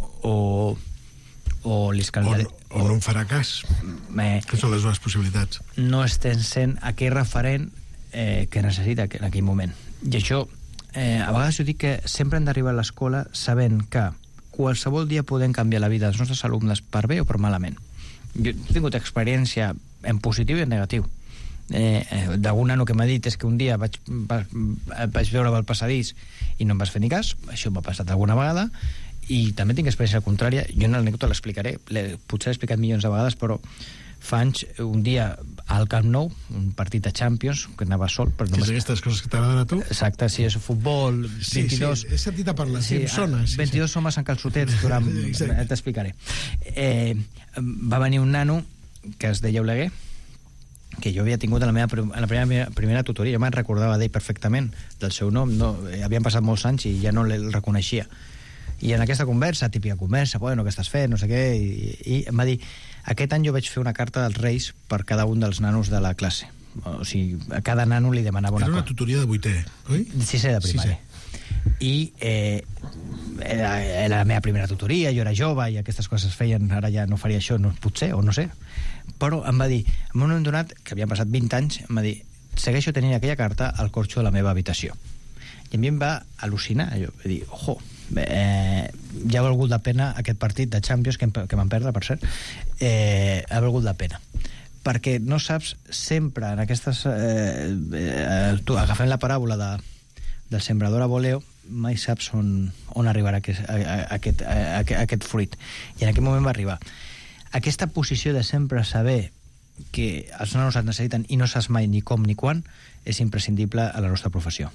o li escaldaré o no em farà cas, que són les dues possibilitats. No estem sent aquell referent que necessita en aquell moment. I això, a vegades jo dic que sempre hem d'arribar a l'escola sabent que qualsevol dia podem canviar la vida dels nostres alumnes per bé o per malament. Jo he tingut experiència en positiu i en negatiu. D'algun nano que m'ha dit és que un dia vaig veure pel passadís i no em vas fer ni cas, això m'ha passat alguna vegada, i també tinc experiència contrària. Jo en l'anècdota l'explicaré, potser l'he explicat milions de vegades, però fa anys, un dia al Camp Nou, un partit de Champions, que anava sol, però només... És aquestes coses que t'agraden a tu? Exacte, sí, és futbol, 22... Sí, he sentit a parlar, sí, em sona. 22 homes en calçotets durant... T'explicaré. Va venir un nano que es deia Oleguer, que jo havia tingut en la primera tutoria. Jo me'n recordava d'ell perfectament, del seu nom. Havien passat molts anys i ja no el reconeixia. I en aquesta conversa, típica conversa, bueno, què estàs fent, no sé què, i em va dir, aquest any jo vaig fer una carta dels Reis per cada un dels nanos de la classe. O sigui, a cada nano li demanava una cosa. Era una tutoria de 8è, oi? 6è de primària. i era la meva primera tutoria, jo era jove i aquestes coses es feien, ara ja no faria això, no, potser, o no sé, però em va dir, en un moment donat, que havien passat 20 anys, em va dir, segueixo tenint aquella carta al corxo de la meva habitació. I a mi em va al·lucinar, jo vaig dir, ojo, ja ha valgut la pena aquest partit de Champions, que van perdre, per cert, ha valgut la pena. Perquè no saps sempre en aquestes... tu, agafant la paràbola del sembrador a voleo, mai saps on arribarà aquest fruit. I en aquell moment va arribar. Aquesta posició de sempre saber que els nanos et necessiten i no saps mai ni com ni quan és imprescindible a la nostra professió.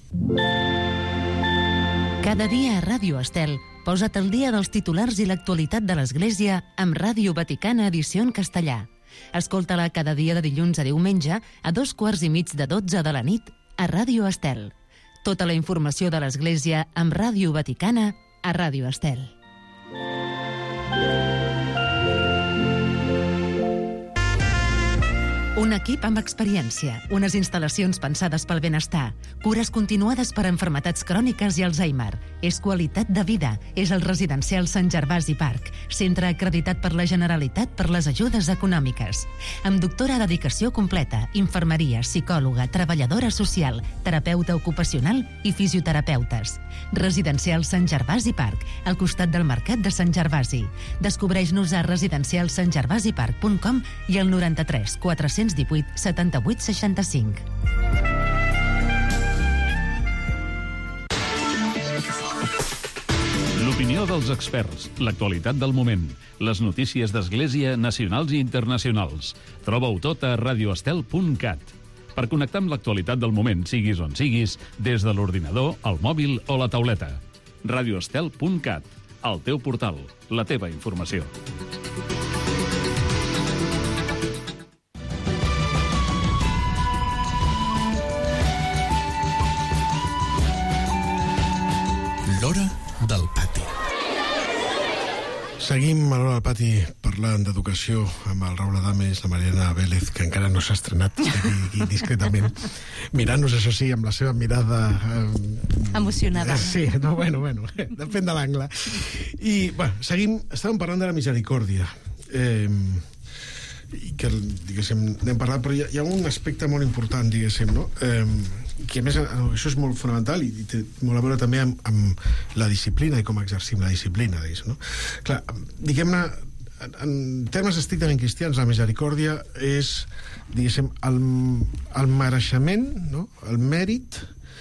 Cada dia a Ràdio Estel, posa't al dia dels titulars i l'actualitat de l'Església amb Ràdio Vaticana edició en castellà. Escolta-la cada dia de dilluns a diumenge a 12:15 de la nit a Ràdio Estel. Tota la informació de l'Església amb Ràdio Vaticana a Ràdio Estel. Un equip amb experiència, unes instal·lacions pensades pel benestar, cures continuades per a malalties cròniques i Alzheimer. És qualitat de vida. És el residencial Sant Gervasi Park, centre acreditat per la Generalitat per les ajudes econòmiques. Amb doctora de dedicació completa, infermeria, psicòloga, treballadora social, terapeuta ocupacional i fisioterapeutes. Residencial Sant Gervasi Park, al costat del Mercat de Sant Gervasi. Descobreix-nos a residencialsantgervasipark.com i al 93 418 78 65. L'opinió dels experts, l'actualitat del moment, les notícies d'Església nacionals i internacionals. Troba-ho tot a radioestel.cat. Per connectar amb l'actualitat del moment, siguis on siguis, des de l'ordinador, el mòbil o la tauleta. radioestel.cat, el teu portal, la teva informació. L'hora del pati. Seguim a l'hora del pati parlant d'educació amb el Raül Adames, la Mariana Vélez, que encara no s'ha estrenat, aquí discretament, mirant-nos, això sí, amb la seva mirada... emocionada. Sí, no, bueno, depèn de l'angle. I, bueno, seguim, estàvem parlant de la misericòrdia. I que, diguéssim, n'hem parlat, però hi ha un aspecte molt important, diguéssim, no? Que a més això és molt fonamental i té molt a veure també amb la disciplina i com exercim la disciplina, diguéssim, no? Clar, diguem-ne, en termes estrictament cristians, la misericòrdia és, diguéssim, el mereixement, no? El mèrit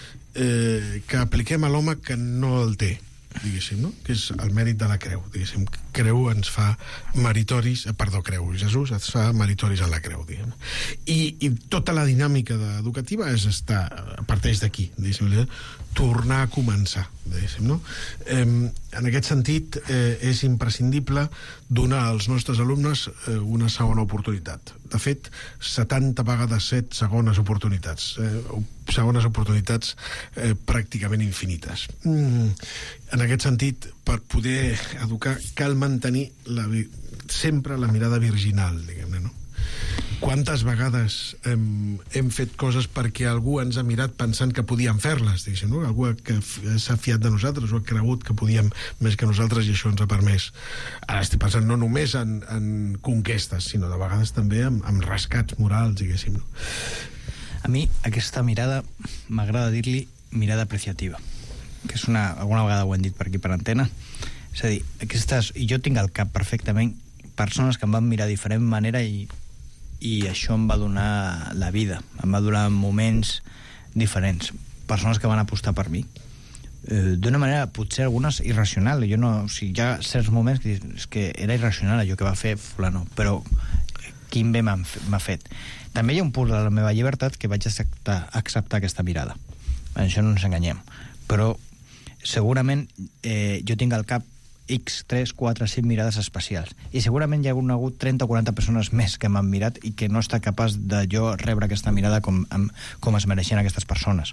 que apliquem a l'home que no el té, diguéssim, no? Que és el mèrit de la creu, diguéssim. Creu ens fa meritoris, Jesús ens fa meritoris en la creu, diguem. I tota la dinàmica educativa parteix d'aquí, diguéssim, tornar a començar, diguéssim, no? En aquest sentit, és imprescindible donar als nostres alumnes una segona oportunitat. De fet, 70 vegades 7 segones oportunitats. Segones oportunitats pràcticament infinites. En aquest sentit, per poder educar, cal mantenir sempre la mirada virginal, diguem-ne, no? Quantes vegades hem fet coses perquè algú ens ha mirat pensant que podíem fer-les, diguéssim, no? Algú que s'ha fiat de nosaltres o ha cregut que podíem més que nosaltres i això ens ha permès. Ara estic pensant no només en conquestes, sinó de vegades també en rescats morals, diguéssim, no? A mi aquesta mirada m'agrada dir-li mirada apreciativa, que és alguna vegada ho hem dit per aquí per antena. És a dir, i jo tinc al cap perfectament persones que em van mirar de diferent manera i això em va donar la vida, em va donar moments diferents, persones que van apostar per mi d'una manera potser algunes irracional. Jo no, o sigui, hi ha certs moments que és que era irracional allò que va fer fulano, però quin bé m'ha fet. També hi ha un punt de la meva llibertat que vaig acceptar aquesta mirada, això no ens enganyem, però segurament jo tinc al cap X, 3, 4, 5 mirades especials. I segurament hi ha hagut 30 o 40 persones més que m'han mirat i que no està capaç de jo rebre aquesta mirada com es mereixen aquestes persones.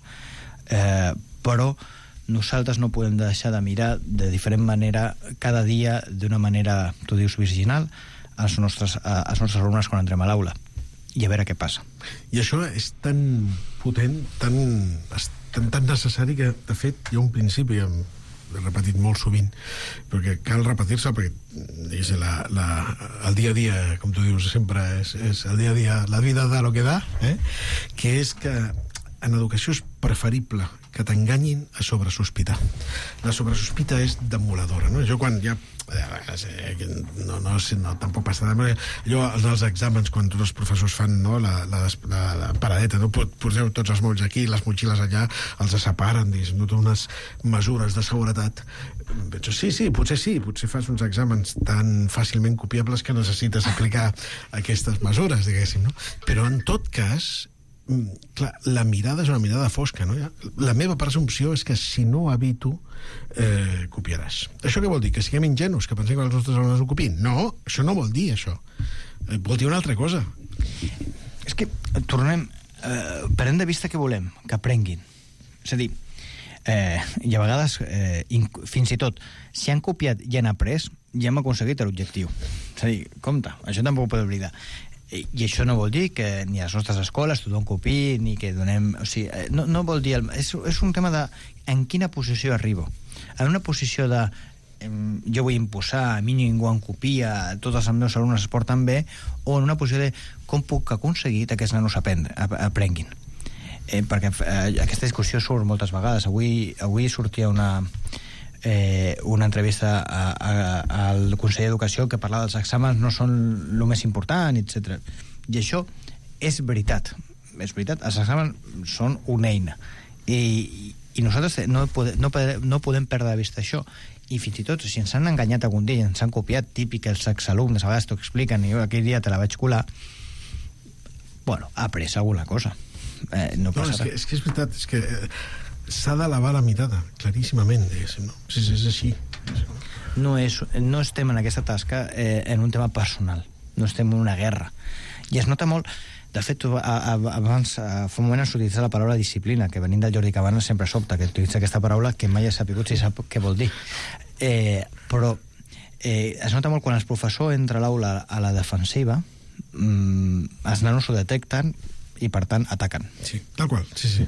Però nosaltres no podem deixar de mirar de diferent manera cada dia, d'una manera, tu dius, virginal, als nostres alumnes quan entrem a l'aula i a veure què passa. I això és tan potent, tan necessari que, de fet, hi ha un principi, l'he repetit molt sovint, perquè cal repetir-se, perquè el dia a dia, com tu dius sempre, és el dia a dia, la vida da lo que da, que és que en educació és preferible que t'enganyin a sobresospitar. La sobresospita és demoledora, no? Jo quan ja... No, tampoc passa de... Allò, els exàmens, quan tots els professors fan la paradeta, no? Poseu tots els mots aquí, les motxilles allà, els separen, no té unes mesures de seguretat. Penso, potser fas uns exàmens tan fàcilment copiables que necessites aplicar aquestes mesures, diguéssim, no? Però en tot cas... clar, la mirada és una mirada fosca, no? La meva presumpció és que si no evito copiaràs. Això què vol dir? Que siguem ingenus, que pensem que els nostres alumnes ho copien? No, això no vol dir això. Vol dir una altra cosa. És que tornem prenent de vista que volem, que aprenguin. És a dir, i a vegades fins i tot si han copiat i han après, ja hem aconseguit l'objectiu. És a dir, compte, això tampoc ho podeu oblidar. I això no vol dir que ni a les nostres escoles tothom copiï, ni que donem... O sigui, no vol dir... És un tema de en quina posició arribo. En una posició de jo vull imposar, a mi ningú em copia, tots els meus alumnes es porten bé, o en una posició de com puc aconseguir que aquests nanos aprenguin. Perquè aquesta discussió surt moltes vegades. Avui sortia una entrevista al Consell d'Educació que parlava dels exàmens no són el més important, etc. I això és veritat. És veritat, els exàmens són una eina. I nosaltres no podem perdre de vista això. I fins i tot, si ens han enganyat algun dia i ens han copiat, típic els exalumnes, a vegades t'ho expliquen, i jo aquell dia te la vaig colar, bueno, ha après alguna cosa. No passa res. És que és veritat, és que... s'ha d'elevar la mirada, claríssimament, diguéssim, no? És així. No estem en aquesta tasca en un tema personal, no estem en una guerra. I es nota molt, de fet, abans, fa un moment has utilitzat la paraula disciplina, que venint del Jordi Cabanes sempre sobta, que utilitza aquesta paraula que mai ha sabut si sap què vol dir. Però es nota molt quan el professor entra a l'aula a la defensiva, els nanos ho detecten, i per tant ataquen. Sí, tal qual, sí.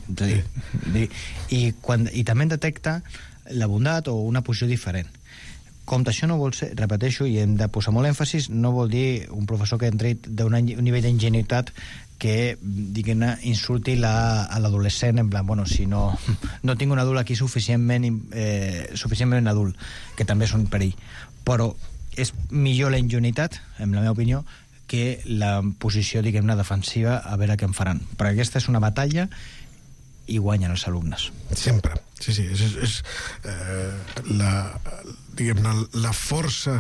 I també detecta la bondat o una posició diferent. Com això no vol ser, repeteixo, i hem de posar molt èmfasis, no vol dir un professor que entri d'un nivell d'ingenuïtat que, diguem-ne, insulti a l'adolescent, en plan, bueno, si no tinc un adult aquí suficientment adult, que també és un perill. Però és millor la ingenuïtat, en la meva opinió, que la posició, diguem-ne, defensiva, a veure què en faran. Perquè aquesta és una batalla i guanyen els alumnes. Sempre, sí. És la força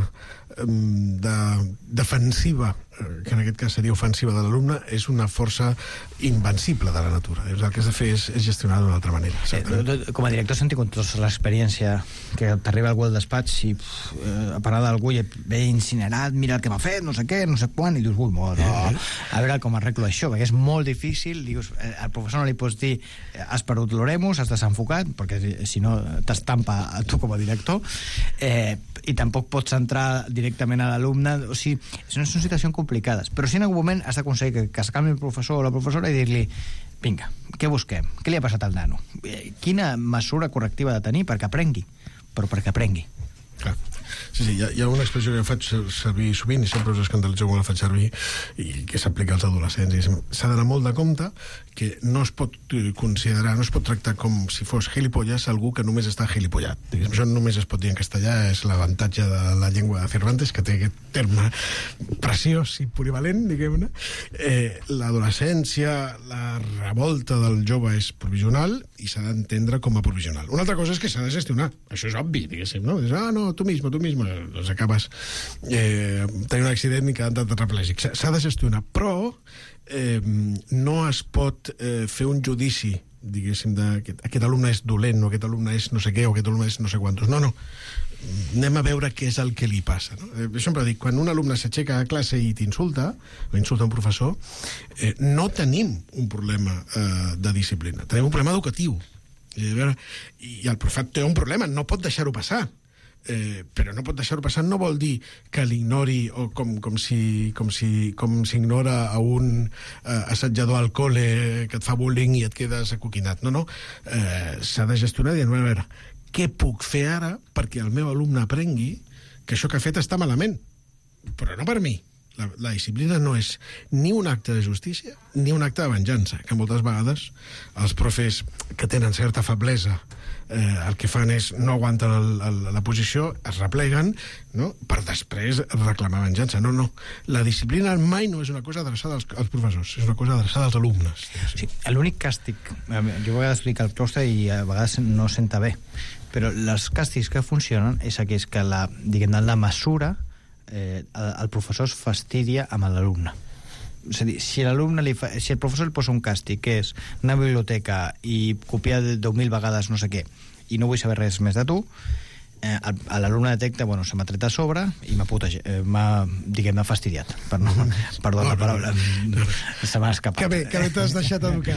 defensiva, que en aquest cas seria ofensiva de l'alumne, és una força invencible de la natura. El que has de fer és gestionar d'una altra manera. Com a director hem tingut tota l'experiència que t'arriba algú al despatx i a parar d'algú i ve incinerat, mira el que m'ha fet, no sé què, no sé quan, i dius, a veure com arreglo això, perquè és molt difícil. Dius, al professor no li pots dir has perdut l'oremus, has desenfocat, perquè si no t'estampa a tu com a director, i tampoc pots entrar directament a l'alumne. O sigui, són situacions complicades, però si en algun moment has d'aconseguir que es calmi el professor o la professora i dir-li, vinga, què busquem? Què li ha passat al nano? Quina mesura correctiva ha de tenir perquè aprengui? Però perquè aprengui. Clar. Sí, hi ha una expressió que faig servir sovint i sempre us escandalitzeu quan la faig servir i que s'aplica als adolescents. S'ha d'anar molt de compte que no es pot considerar, no es pot tractar com si fos gilipollas algú que només està gilipollat. Això només es pot dir en castellà, és l'avantatge de la llengua de Cervantes, que té aquest terme preciós i polivalent, diguem-ne. L'adolescència, la revolta del jove és provisional i s'ha d'entendre com a provisional. Una altra cosa és que s'ha de gestionar. Això és obvi, diguéssim, no? No, tu mismo, doncs acabes tenint un accident i quedant tetraplègic. S'ha de gestionar, però no es pot fer un judici, diguéssim, que aquest alumne és dolent, o aquest alumne és no sé què, o aquest alumne és no sé quantos. No. Anem a veure què és el que li passa. Jo sempre dic, quan un alumne s'aixeca a classe i t'insulta, o insulta un professor, no tenim un problema de disciplina, tenim un problema educatiu. I el professor té un problema, no pot deixar-ho passar. però no pot deixar-ho passar. No vol dir que l'ignori o com s'ignora a un assetjador al col·le que et fa bullying i et quedes acoquinat. No. S'ha de gestionar dient, a veure, què puc fer ara perquè el meu alumne aprengui que això que ha fet està malament? Però no per mi. La disciplina no és ni un acte de justícia ni un acte de venjança, que moltes vegades els profes que tenen certa feblesa el que fan és no aguanten la posició, es repleguen, no? Per després reclamar venjança. No. La disciplina mai no és una cosa adreçada als professors, és una cosa adreçada als alumnes. Sí, l'únic càstig, jo a vegades explico al claustre i a vegades no senta bé, però els càstigs que funcionen és aquells que la mesura el professor es fastidia amb l'alumne. És a dir, si el professor li posa un càstig que és una biblioteca i copiar 10.000 vegades no sé què i no vull saber res més de tu, l'alumne detecta, se m'ha tret a sobre i m'ha fastidiat. Perdó la paraula. Se m'ha escapat. Que bé t'has deixat educar.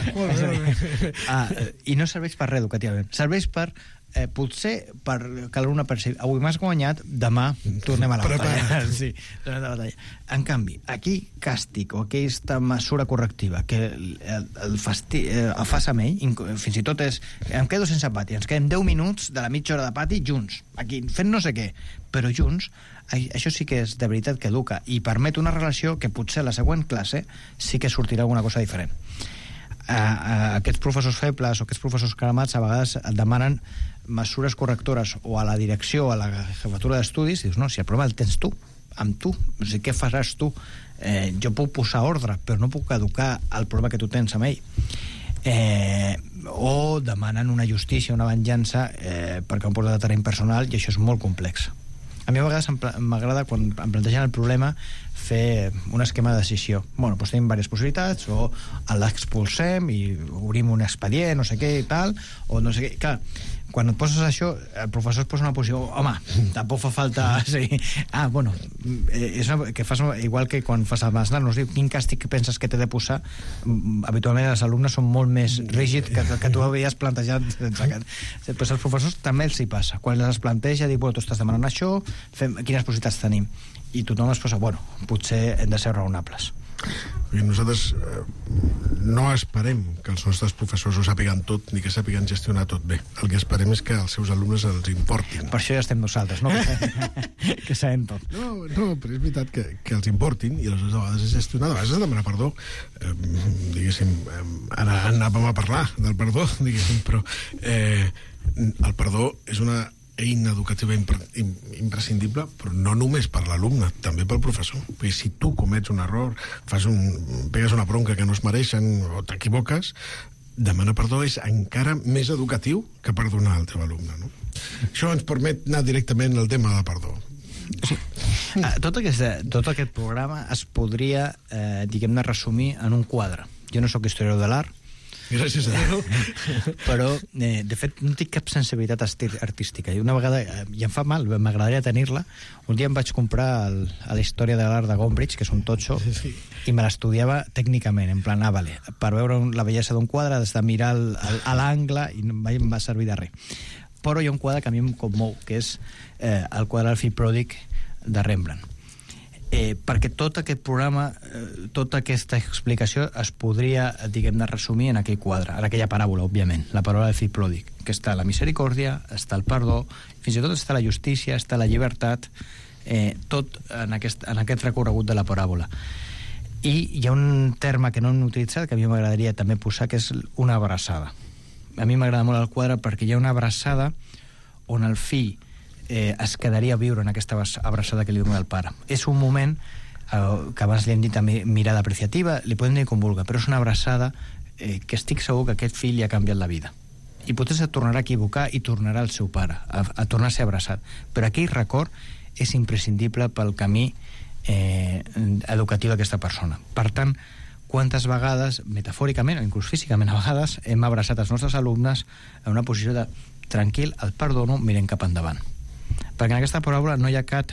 I no serveix per res educativament. Serveix per potser que l'alumne percebi avui m'has guanyat, demà tornem a la batalla. Sí, tornem a la batalla. En canvi, aquí càstig o aquesta mesura correctiva que el fas amb ell, fins i tot és em quedo sense pati, ens quedem 10 minuts de la mitja hora de pati junts, aquí fent no sé què, però junts, això sí que és de veritat que educa i permet una relació que potser a la següent classe sí que sortirà alguna cosa diferent. Aquests professors febles o aquests professors cremats a vegades et demanen mesures correctores o a la direcció o a la jefatura d'estudis, dius, no, si el problema el tens tu, amb tu, o sigui, què faràs tu? Jo puc posar ordre, però no puc educar el problema que tu tens amb ell. O demanen una justícia, una venjança perquè han portat a terreny personal i això és molt complex. A mi a vegades m'agrada, quan em plantegen el problema, fer un esquema de decisió. Doncs tenim diverses possibilitats, o l'expulsem i obrim un expedient, no sé què i tal, o no sé què. Clar, quan et poses això, el professor es posa una posició, home, tampoc fa falta... Sí. Que fas igual que quan fas el masnar, no sé, quin càstig penses que t'he de posar? Habitualment els alumnes són molt més rígids que tu havies plantejat. Però als professors també els hi passa. Quan els planteja, diu, tu estàs demanant això, quines possibilitats tenim? I tothom es posa, potser hem de ser raonables. Nosaltres no esperem que els nostres professors ho sàpiguen tot ni que sàpiguen gestionar tot bé. El que esperem és que els seus alumnes els importin. Per això ja estem nosaltres, no? Que sabem tot. No, però és veritat que els importin i aleshores a vegades és gestionar, a vegades és demanar perdó. Diguéssim, ara anàvem a parlar del perdó, diguéssim, però el perdó és una eina educativa imprescindible, però no només per l'alumne, també pel professor. Perquè si tu comets un error, pegues una bronca que no es mereixen o t'equivoques, demanar perdó és encara més educatiu que perdonar al teu alumne, no? Això ens permet anar directament al tema del perdó. Sí. Tot aquest programa es podria, diguem-ne, resumir en un quadre. Jo no sóc historiador de l'art, gràcies a Déu. Però, de fet, no tinc cap sensibilitat artística. I una vegada, i em fa mal, m'agradaria tenir-la. Un dia em vaig comprar a la història de l'art de Gombrich, que és un totxo, i me l'estudiava tècnicament, en plan, vale, per veure la bellesa d'un quadre has de mirar a l'angle i mai em va servir de res. Però hi ha un quadre que a mi em commou, que és el quadre del fill pròdig de Rembrandt. Perquè tot aquest programa, tota aquesta explicació es podria, diguem-ne, resumir en aquell quadre, en aquella paràbola, òbviament, la paràbola del fill pròdig, que està la misericòrdia, està el perdó, fins i tot està la justícia, està la llibertat, tot en aquest recorregut de la paràbola. I hi ha un terme que no hem utilitzat, que a mi m'agradaria també posar, que és una abraçada. A mi m'agrada molt el quadre perquè hi ha una abraçada on el fill es quedaria a viure en aquesta abraçada que li dona el pare. És un moment que abans li hem dit també mirada apreciativa, li podem dir com vulga, però és una abraçada que estic segur que aquest fill li ha canviat la vida. I potser es tornarà a equivocar i tornarà al seu pare, a tornar a ser abraçat. Però aquell record és imprescindible pel camí educatiu d'aquesta persona. Per tant, quantes vegades, metafòricament o inclús físicament a vegades, hem abraçat els nostres alumnes en una posició de tranquil, el perdono, mirem cap endavant. Perquè en aquesta paràbola no hi ha cap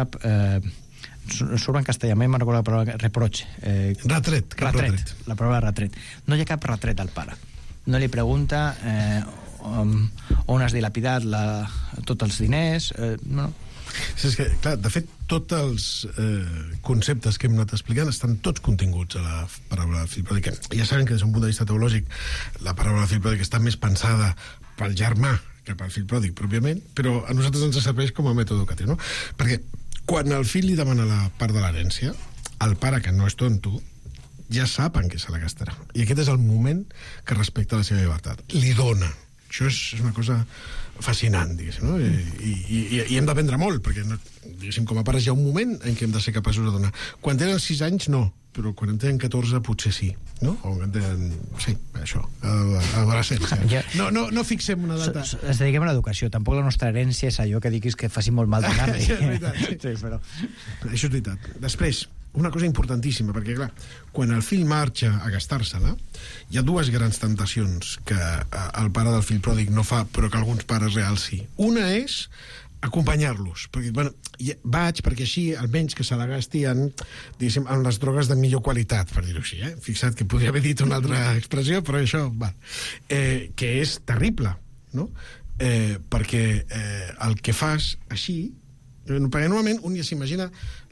surt en castellà, me'n recordo la paraula reproche. Retret. La paraula retret. No hi ha cap retret al pare. No li pregunta on has dilapidat tots els diners, no. És que, clar, de fet, tots els conceptes que hem anat explicant estan tots continguts a la paraula fill pròdig. Ja saben que des d'un punt de vista teològic la paraula fill pròdig està més pensada pel germà que pel fill pròdig pròpiament, però a nosaltres ens serveix com a mètode educatiu, no? Perquè quan el fill li demana la part de l'herència, el pare, que no és tonto, ja sap en què se la gastarà. I aquest és el moment que respecta la seva llibertat. Li dona. Això és una cosa fascinant, diguéssim, no? I hem d'aprendre molt, perquè, diguéssim, com a pares hi ha un moment en què hem de ser capaços de donar. Quan tenen 6 anys, no, però quan en tenen 14 potser sí, no? O quan tenen... Sí, això, adolescència. No fixem una data. Ens dediquem a l'educació. Tampoc la nostra herència és allò que diguis que faci molt mal donar-li. És veritat, sí. Sí, però... Això és veritat. Després, una cosa importantíssima, perquè, clar, quan el fill marxa a gastar-se-la, hi ha dues grans tentacions que el pare del fill pròdig no fa, però que alguns pares reals sí. Una és acompanyar-los, perquè, bueno, vaig perquè així, almenys que se la gasti en, diguéssim, en les drogues de millor qualitat, per dir-ho així, Fixa't que podria haver dit una altra expressió, però això, va. Que és terrible, no? Perquè el que fas així, perquè normalment un ja s'imagina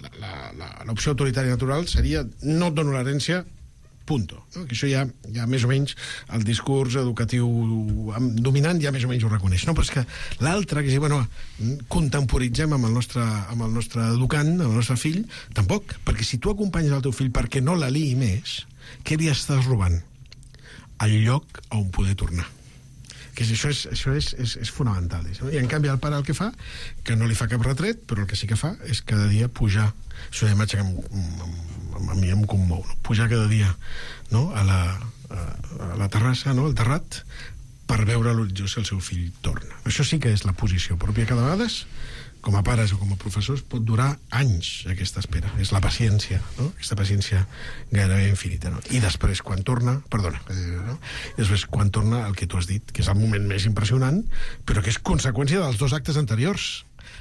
l'opció autoritària natural seria no et dono l'herència, punto, no? Que això ja més o menys el discurs educatiu dominant ja més o menys ho reconeix, no? Però és que l'altre, que és, bueno, contemporitzem amb el nostre educant, amb el nostre fill, tampoc, perquè si tu acompanyes el teu fill perquè no la liï més, què li estàs robant? El lloc on poder tornar. Que això és fonamental. I en canvi el pare el que fa, que no li fa cap retret, però el que sí que fa és cada dia pujar, això és una imatge que a mi em commou, no? Pujar cada dia, no? a la terrassa, no? Al terrat, per veure a l'horitzó si el seu fill torna. Això sí que és la posició pròpia, que de vegades, com a pares o com a professors, pot durar anys aquesta espera. És la paciència, no? Aquesta paciència gairebé infinita, no? I després, quan torna, no? I després, quan torna el que tu has dit, que és el moment més impressionant, però que és conseqüència dels 2 actes anteriors,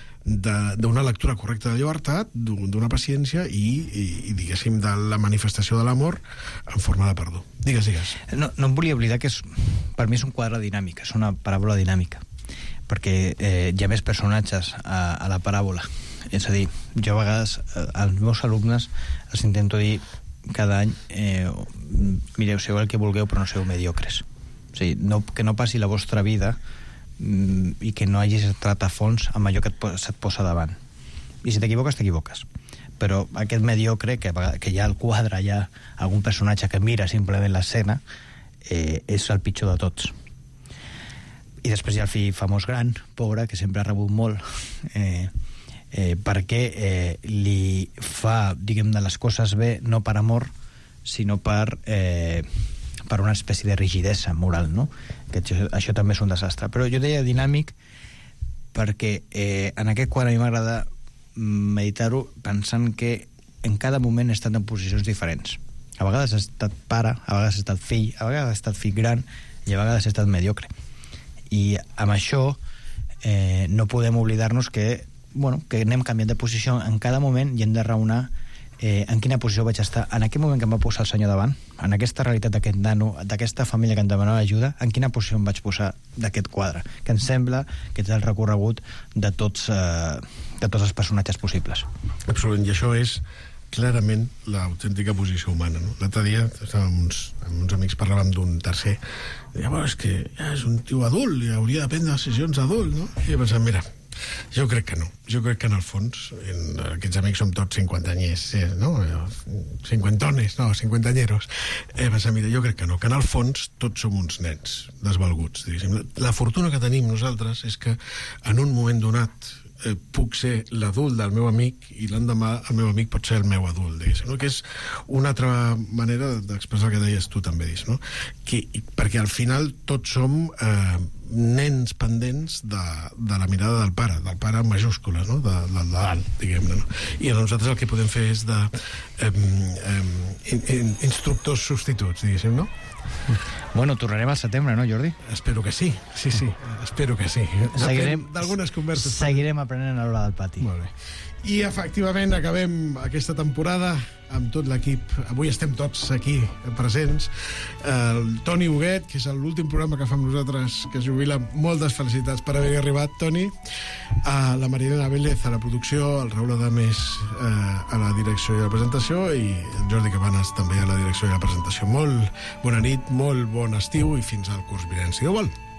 d'una lectura correcta de llibertat, d'una paciència i diguéssim, de la manifestació de l'amor en forma de perdó. Digues. No em volia oblidar que per mi és un quadre dinàmic, és una paràbola dinàmica, perquè hi ha més personatges a la paràbola. És a dir, jo a vegades als meus alumnes els intento dir cada any mireu, sou el que vulgueu però no sou mediocres. O sigui, que no passi la vostra vida i que no hagis entrat a fons amb allò que se't posa davant. I si t'equivoques, t'equivoques. Però aquest mediocre, que hi ha al quadre, hi ha algun personatge que mira simplement l'escena, és el pitjor de tots. I després hi ha el fill famós gran, pobre, que sempre ha rebut molt, perquè li fa, diguem, de les coses bé, no per amor, sinó per una espècie de rigidesa moral, no? Que això també és un desastre. Però jo deia dinàmic perquè en aquest quadre a mi m'agrada meditar-ho pensant que en cada moment he estat en posicions diferents. A vegades he estat pare, a vegades he estat fill, a vegades he estat fill gran i a vegades he estat mediocre. I amb això no podem oblidar-nos que anem canviant de posició en cada moment i hem de raonar en quina posició vaig estar en aquell moment que em va posar el senyor davant, en aquesta realitat d'aquest nano, d'aquesta família que em demanava ajuda, en quina posició em vaig posar d'aquest quadre, que em sembla que té el recorregut de tots els personatges possibles. Absolutament, i això és clarament l'autèntica posició humana, no? L'altre dia amb uns amics parlàvem d'un tercer, i deia, és que ja és un tio adult i hauria de prendre decisions adult, no? I he pensat, mira, jo crec que no. Jo crec que en el fons aquests amics som tots 50anyers, no? 50ones, no, 50anyeros. He pensat, mira, jo crec que no, que en el fons tots som uns nens desvalguts, diguéssim. La fortuna que tenim nosaltres és que en un moment donat puc ser l'adult del meu amic i l'endemà el meu amic pot ser el meu adult, diguéssim, no? Que és una altra manera d'expressar el que deies tu també, no? Perquè al final tots som nens pendents de la mirada del pare en majúscules, no? Del davant, diguem-ne, no? I nosaltres el que podem fer és instructors substituts, diguéssim, no? Bueno, tornarem al setembre, no, Jordi? Espero que sí, espero que sí. D'algunes converses. Seguirem aprenent a l'hora del pati. Molt bé. I efectivament acabem aquesta temporada amb tot l'equip. Avui estem tots aquí presents. El Toni Huguet, que és l'últim programa que fa amb nosaltres, que es jubila. Moltes felicitats per haver arribat, Toni. La Marilena Vélez a la producció, el Raül Adames a la direcció i a la presentació, i el Jordi Cabanes també a la direcció i a la presentació. Molt bona nit, molt bon estiu i fins al curs vinent, si Déu vol.